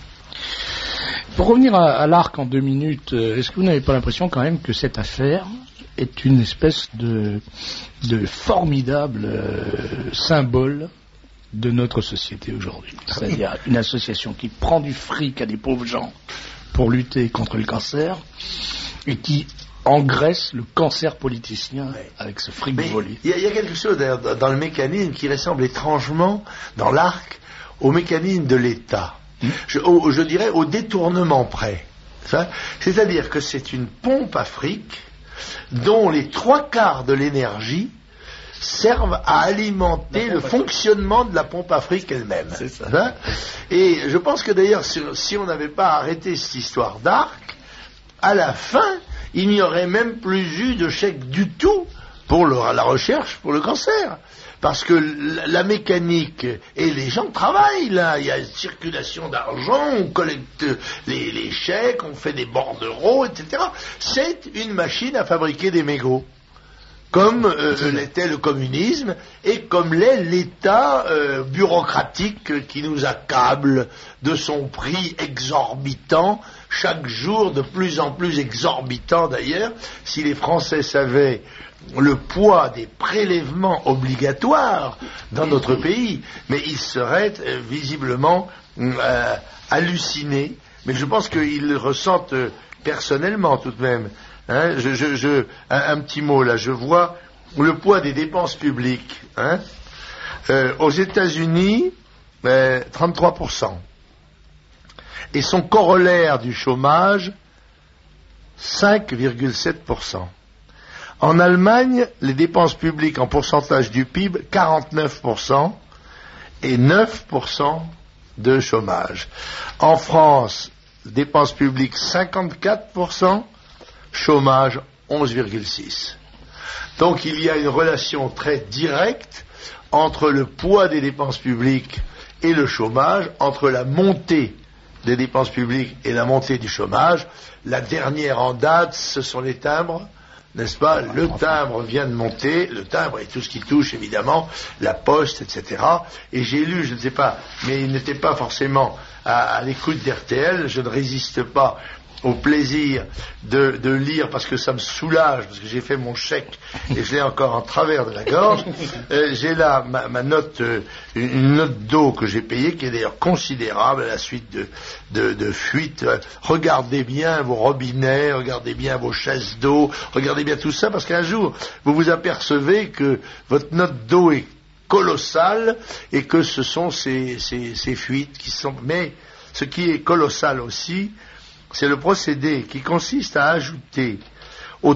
Pour revenir à l'Arc en 2 minutes, est-ce que vous n'avez pas l'impression quand même que cette affaire est une espèce de formidable symbole de notre société aujourd'hui? C'est-à-dire une association qui prend du fric à des pauvres gens pour lutter contre le cancer et qui engraisse le cancer politicien avec ce fric volé. Il y a quelque chose d'ailleurs dans le mécanisme qui ressemble étrangement dans l'Arc au mécanisme de l'État. Je dirais au détournement près. C'est-à-dire que c'est une pompe à fric dont les 3/4 de l'énergie servent à alimenter le fonctionnement de la pompe à fric elle-même. C'est ça. Et je pense que d'ailleurs, si on n'avait pas arrêté cette histoire d'Arc, à la fin, il n'y aurait même plus eu de chèque du tout pour la recherche pour le cancer. Parce que la mécanique, et les gens travaillent là, il y a une circulation d'argent, on collecte les chèques, on fait des bordereaux, etc. C'est une machine à fabriquer des mégots. Comme l'était le communisme et comme l'est l'État bureaucratique qui nous accable de son prix exorbitant, chaque jour de plus en plus exorbitant d'ailleurs. Si les Français savaient le poids des prélèvements obligatoires dans notre pays, mais ils seraient visiblement hallucinés. Mais je pense qu'ils le ressentent personnellement tout de même. Un petit mot là, je vois le poids des dépenses publiques. Aux États-Unis, 33%. Et son corollaire du chômage, 5,7%. En Allemagne, les dépenses publiques en pourcentage du PIB, 49% et 9% de chômage. En France, dépenses publiques 54%, chômage 11,6%. Donc il y a une relation très directe entre le poids des dépenses publiques et le chômage, entre la montée des dépenses publiques et la montée du chômage. La dernière en date, ce sont les timbres, n'est-ce pas? Le timbre vient de monter, le timbre et tout ce qui touche évidemment, la poste, etc. Et j'ai lu, je ne sais pas, mais il n'était pas forcément à l'écoute d'RTL, je ne résiste pas au plaisir de lire parce que ça me soulage, parce que j'ai fait mon chèque et je l'ai encore en travers de la gorge. J'ai là ma note, une note d'eau que j'ai payée, qui est d'ailleurs considérable à la suite de fuites. Regardez bien vos robinets, regardez bien vos chaises d'eau, regardez bien tout ça, parce qu'un jour vous vous apercevez que votre note d'eau est colossale et que ce sont ces fuites qui sont... Mais ce qui est colossal aussi, c'est le procédé qui consiste à ajouter aux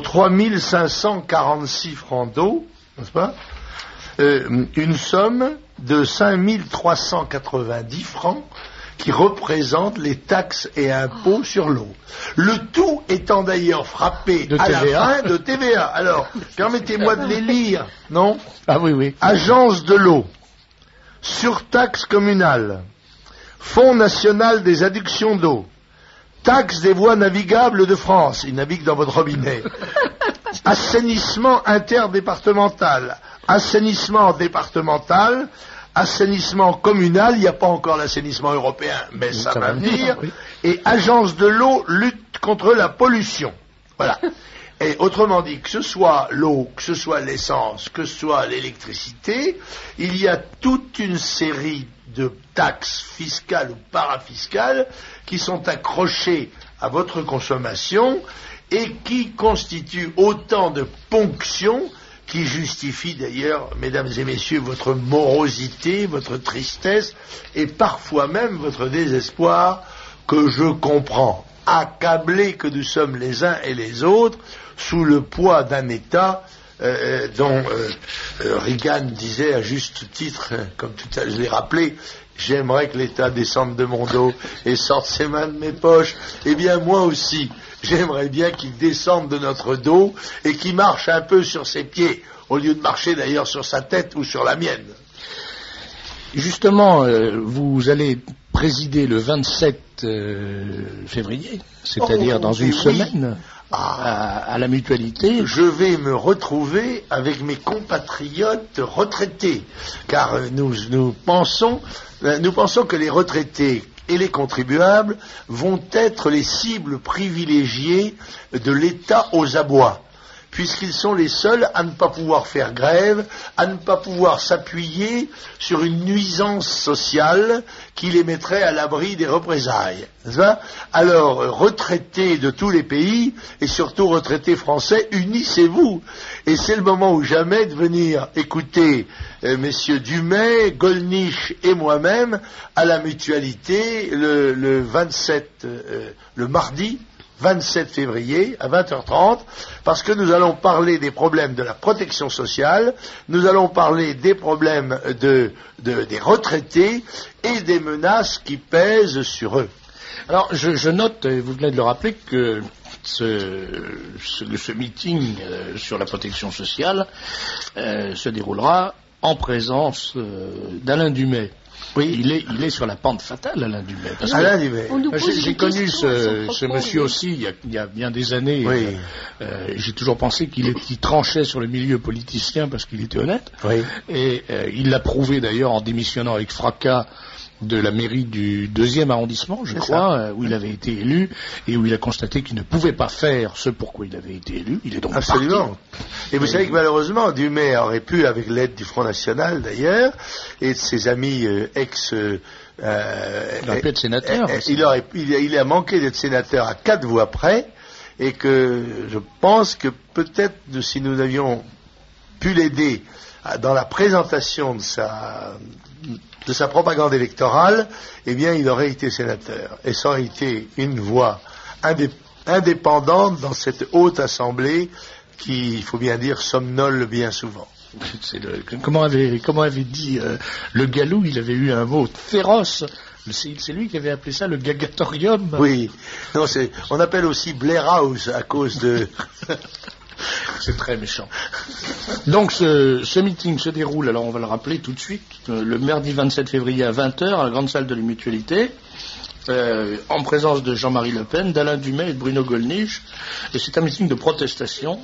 3546 francs d'eau, n'est-ce pas, une somme de 5390 francs qui représente les taxes et impôts sur l'eau. Le tout étant d'ailleurs frappé à la fin de TVA. Alors, permettez-moi de les lire, non? Ah oui, oui. Agence de l'eau, surtaxe communale, Fonds national des adductions d'eau, taxe des voies navigables de France, il navigue dans votre robinet. Assainissement interdépartemental, assainissement départemental, assainissement communal, il n'y a pas encore l'assainissement européen, mais ça va venir, oui. Et agence de l'eau, lutte contre la pollution. Voilà. Et autrement dit, que ce soit l'eau, que ce soit l'essence, que ce soit l'électricité, il y a toute une série de taxes fiscales ou parafiscales qui sont accrochées à votre consommation et qui constituent autant de ponctions qui justifient d'ailleurs, mesdames et messieurs, votre morosité, votre tristesse et parfois même votre désespoir que je comprends, accablés que nous sommes les uns et les autres sous le poids d'un État dont Reagan disait à juste titre, comme tout à l'heure je l'ai rappelé, j'aimerais que l'État descende de mon dos et sorte ses mains de mes poches. Eh bien moi aussi, j'aimerais bien qu'il descende de notre dos et qu'il marche un peu sur ses pieds, au lieu de marcher d'ailleurs sur sa tête ou sur la mienne. Justement, vous allez présider le 27 février, c'est-à-dire dans une semaine, à la Mutualité. Je vais me retrouver avec mes compatriotes retraités, car nous pensons que les retraités et les contribuables vont être les cibles privilégiées de l'État aux abois, puisqu'ils sont les seuls à ne pas pouvoir faire grève, à ne pas pouvoir s'appuyer sur une nuisance sociale qui les mettrait à l'abri des représailles. Alors, retraités de tous les pays, et surtout retraités français, unissez-vous. Et c'est le moment ou jamais de venir écouter messieurs Dumay, Gollnisch et moi-même à la Mutualité le mardi 27 février à 20h30, parce que nous allons parler des problèmes de la protection sociale, nous allons parler des problèmes des retraités et des menaces qui pèsent sur eux. Alors, je note, et vous venez de le rappeler, que ce meeting sur la protection sociale se déroulera en présence d'Alain Dumay. Oui, il est sur la pente fatale, Alain Dumay. Alain Dumay. J'ai connu ce monsieur aussi il y a bien des années. Oui. J'ai toujours pensé qu'il tranchait sur le milieu politicien parce qu'il était honnête. Oui. Et il l'a prouvé d'ailleurs en démissionnant avec fracas de la mairie du 2e arrondissement, je crois, où il avait été élu, et où il a constaté qu'il ne pouvait pas faire ce pourquoi il avait été élu. Il est donc absolument parti. Et vous savez que malheureusement, Dumay aurait pu, avec l'aide du Front National d'ailleurs, et de ses amis il aurait pu être sénateur. Il a manqué d'être sénateur à 4 voix près, et que je pense que peut-être si nous avions pu l'aider dans la présentation de sa propagande électorale, eh bien, il aurait été sénateur. Et ça aurait été une voix indépendante dans cette haute assemblée qui, il faut bien dire, somnole bien souvent. Comment avait dit le Gallou, il avait eu un mot féroce. C'est lui qui avait appelé ça le gagatorium. Oui. Non, on appelle aussi Blair House à cause de... C'est très méchant. Donc ce meeting se déroule, alors on va le rappeler tout de suite, le mardi 27 février à 20h à la grande salle de la Mutualité, en présence de Jean-Marie Le Pen, d'Alain Dumay et de Bruno Gollnisch. Et c'est un meeting de protestation.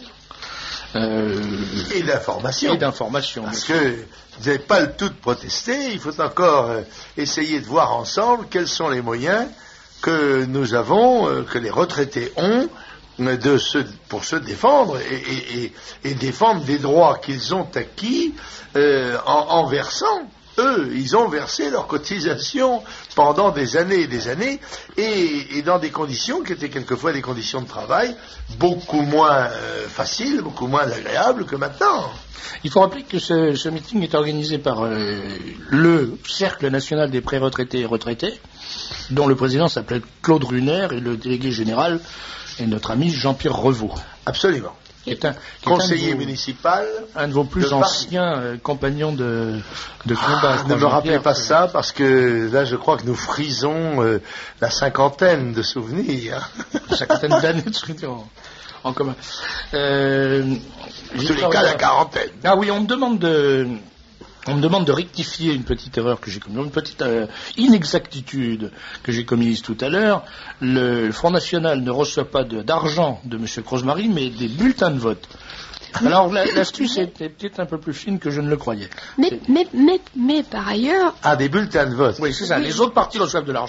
Et d'information. Parce que vous n'avez pas le tout de protester, il faut encore essayer de voir ensemble quels sont les moyens que nous avons, que les retraités ont, pour se défendre et défendre des droits qu'ils ont acquis en versant. Eux, ils ont versé leurs cotisations pendant des années et des années et dans des conditions qui étaient quelquefois des conditions de travail beaucoup moins faciles, beaucoup moins agréables que maintenant. Il faut rappeler que ce meeting est organisé par le Cercle national des pré-retraités et retraités, dont le président s'appelle Claude Runer et le délégué général est notre ami Jean-Pierre Revaux. Absolument. Qui est un conseiller municipal. Un de vos plus anciens compagnons de combat. Ne me rappelez pas ça, parce que là, je crois que nous frisons la cinquantaine de souvenirs. La cinquantaine d'années de souvenirs en commun. En tous les cas, la quarantaine. Ah oui, on me demande de rectifier une petite erreur que j'ai commise, une petite inexactitude que j'ai commise tout à l'heure. Le Front National ne reçoit pas d'argent de M. Crozmarie, mais des bulletins de vote. Alors l'astuce était peut-être un peu plus fine que je ne le croyais. Mais par ailleurs... Ah, des bulletins de vote. Oui, c'est ça. Les autres partis reçoivent de l'argent.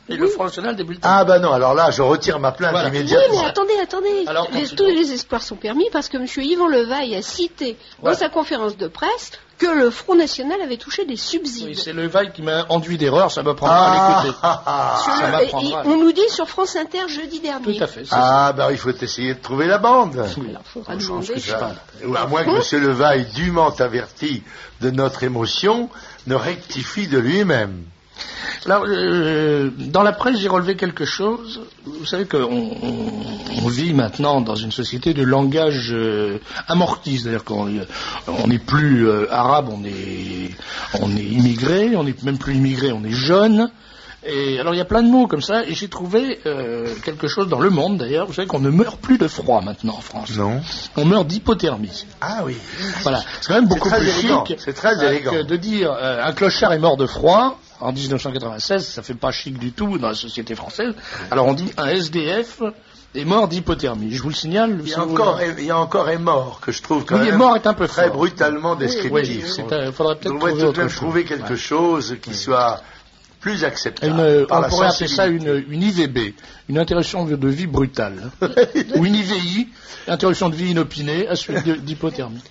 Et le Front National des bulletins. Ah, non, alors là, je retire ma plainte immédiatement. Oui, mais attendez. Alors, tous les espoirs sont permis parce que M. Yvan Levaille a cité dans sa conférence de presse que le Front National avait touché des subsides. Oui, c'est Levaille qui m'a enduit d'erreur, ça me prendra à l'écouter. On nous dit sur France Inter jeudi dernier. Tout à fait. Il faut essayer de trouver la bande. Alors, il faudra demander. Ou à moins que M. Levaille, dûment averti de notre émotion, ne rectifie de lui-même. Alors, dans la presse, j'ai relevé quelque chose. Vous savez qu'on vit maintenant dans une société de langage amorti, c'est-à-dire qu'on n'est plus arabe, on est immigré, on n'est même plus immigré, on est jeune. Et alors il y a plein de mots comme ça, et j'ai trouvé quelque chose dans Le Monde d'ailleurs. Vous savez qu'on ne meurt plus de froid maintenant en France. Non. On meurt d'hypothermie. Ah oui. Voilà. C'est quand même beaucoup plus chic. C'est très élégant. Que de dire un clochard est mort de froid. En 1996, ça fait pas chic du tout dans la société française. Alors on dit un SDF est mort d'hypothermie. Je vous le signale. Il y a encore est mort que je trouve quand même mort est un peu très fort. brutalement descriptif. Il faudrait peut-être trouver quelque chose qui soit plus acceptable. On pourrait appeler ça une IVB, une interruption de vie brutale, ou une IVI, interruption de vie inopinée à suite d'hypothermie.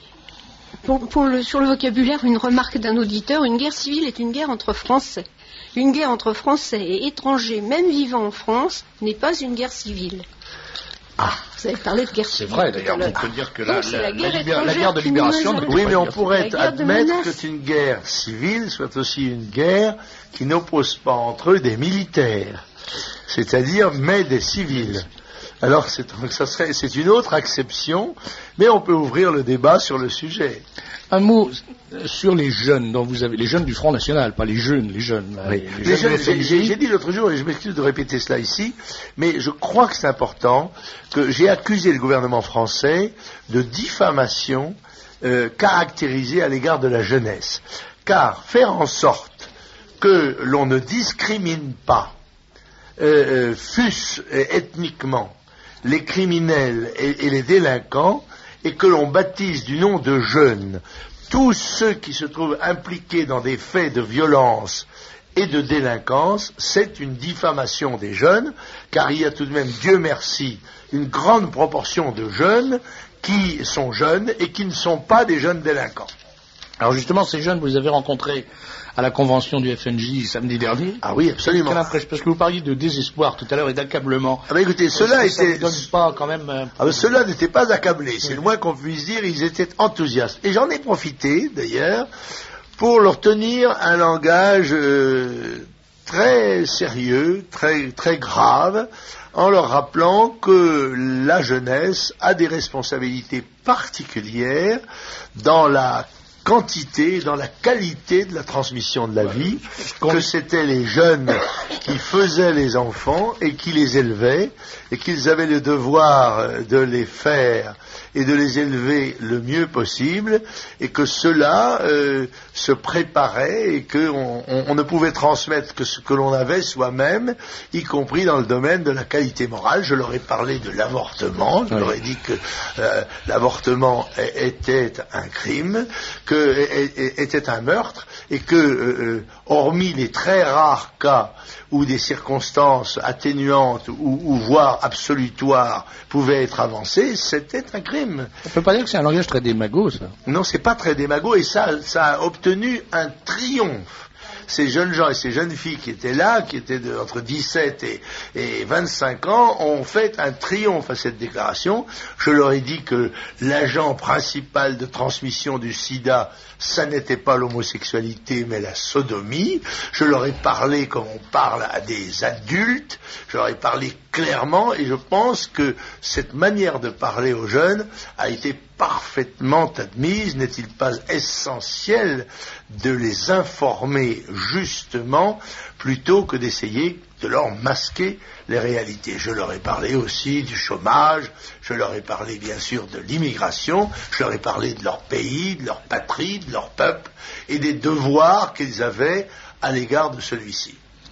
Sur le vocabulaire, une remarque d'un auditeur, une guerre civile est une guerre entre Français. Une guerre entre Français et étrangers, même vivant en France, n'est pas une guerre civile. Ah, vous avez parlé de guerre civile. C'est vrai d'ailleurs, on peut dire que la guerre guerre de libération... Oui, mais on pourrait admettre qu'une guerre civile soit aussi une guerre qui n'oppose pas entre eux des militaires, c'est-à-dire mais des civils. Alors c'est une autre acception, mais on peut ouvrir le débat sur le sujet. Un mot sur les jeunes dont vous avez, les jeunes du Front National, pas les jeunes, les jeunes. Oui. Les jeunes j'ai dit l'autre jour, et je m'excuse de répéter cela ici, mais je crois que c'est important que j'ai accusé le gouvernement français de diffamation caractérisée à l'égard de la jeunesse. Car faire en sorte que l'on ne discrimine pas, fût-ce ethniquement, les criminels et les délinquants, et que l'on baptise du nom de jeunes tous ceux qui se trouvent impliqués dans des faits de violence et de délinquance, c'est une diffamation des jeunes, car il y a tout de même, Dieu merci, une grande proportion de jeunes qui sont jeunes et qui ne sont pas des jeunes délinquants. Alors justement, ces jeunes, vous les avez rencontrés à la convention du FNJ samedi dernier. Ah oui, absolument. Parce que vous parliez de désespoir tout à l'heure et d'accablement. Ah bah écoutez, ceux-là n'étaient pas accablés. C'est le moins qu'on puisse dire, ils étaient enthousiastes. Et j'en ai profité, d'ailleurs, pour leur tenir un langage très sérieux, très grave, en leur rappelant que la jeunesse a des responsabilités particulières dans la quantité, dans la qualité de la transmission de la vie, que c'était les jeunes qui faisaient les enfants et qui les élevaient, et qu'ils avaient le devoir de les faire et de les élever le mieux possible, et que cela se préparait et qu'on ne pouvait transmettre que ce que l'on avait soi-même, y compris dans le domaine de la qualité morale. Je leur ai parlé de l'avortement, je leur ai dit que l'avortement était un crime, était un meurtre, et que, hormis les très rares cas où des circonstances atténuantes ou voire absolutoires pouvaient être avancées, c'était un crime. On peut pas dire que c'est un langage très démago, ça. Non, c'est pas très démago, et ça a obtenu un triomphe. Ces jeunes gens et ces jeunes filles qui étaient là, qui étaient entre 17 et 25 ans, ont fait un triomphe à cette déclaration. Je leur ai dit que l'agent principal de transmission du sida, ça n'était pas l'homosexualité, mais la sodomie. Je leur ai parlé comme on parle à des adultes. Je leur ai parlé clairement, et je pense que cette manière de parler aux jeunes a été parfaitement admise. N'est-il pas essentiel de les informer justement plutôt que d'essayer de leur masquer les réalités? Je leur ai parlé aussi du chômage, je leur ai parlé bien sûr de l'immigration, je leur ai parlé de leur pays, de leur patrie, de leur peuple et des devoirs qu'ils avaient à l'égard de celui-ci.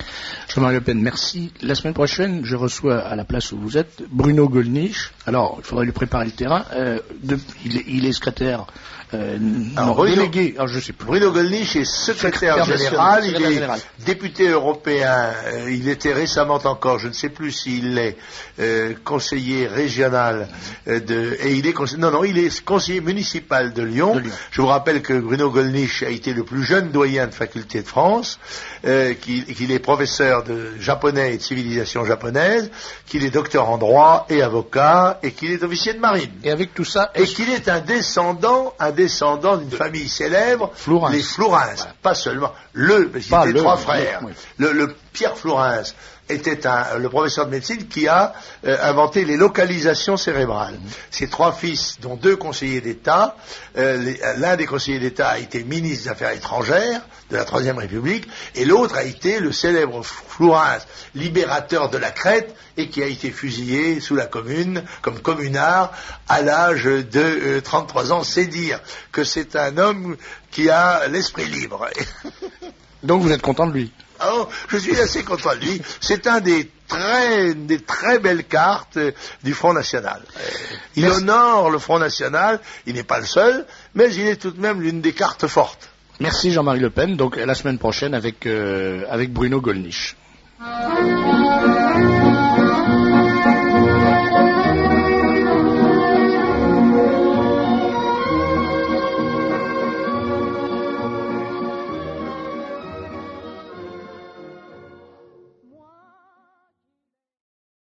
Jean-Marie Le Pen, merci. La semaine prochaine, je reçois à la place où vous êtes Bruno Gollnisch. Alors, il faudrait lui préparer le terrain. Il est secrétaire délégué. Alors, je sais plus. Bruno Gollnisch est secrétaire général. Il est député européen. Il était récemment encore, je ne sais plus s'il est conseiller régional et il est conseiller municipal de Lyon. Je vous rappelle que Bruno Gollnisch a été le plus jeune doyen de faculté de France, qu'il est professeur de japonais et de civilisation japonaise, qu'il est docteur en droit et avocat, et qu'il est officier de marine. Et avec tout ça, et qu'il est un descendant d'une famille célèbre, Flourens. Les Flourens. Voilà. Pas seulement parce qu'il était trois frères. Oui. Le Pierre Flourens était le professeur de médecine qui a inventé les localisations cérébrales. Ses trois fils, dont deux conseillers d'État, l'un des conseillers d'État a été ministre des Affaires étrangères de la Troisième République, et l'autre a été le célèbre Flourens, libérateur de la Crète, et qui a été fusillé sous la Commune, comme communard, à l'âge de 33 ans. C'est dire que c'est un homme qui a l'esprit libre. Donc vous êtes content de lui? Oh, je suis assez content de lui. C'est un des très belles cartes du Front National. Il honore le Front National, il n'est pas le seul, mais il est tout de même l'une des cartes fortes. Merci Jean-Marie Le Pen, donc la semaine prochaine avec Bruno Gollnisch.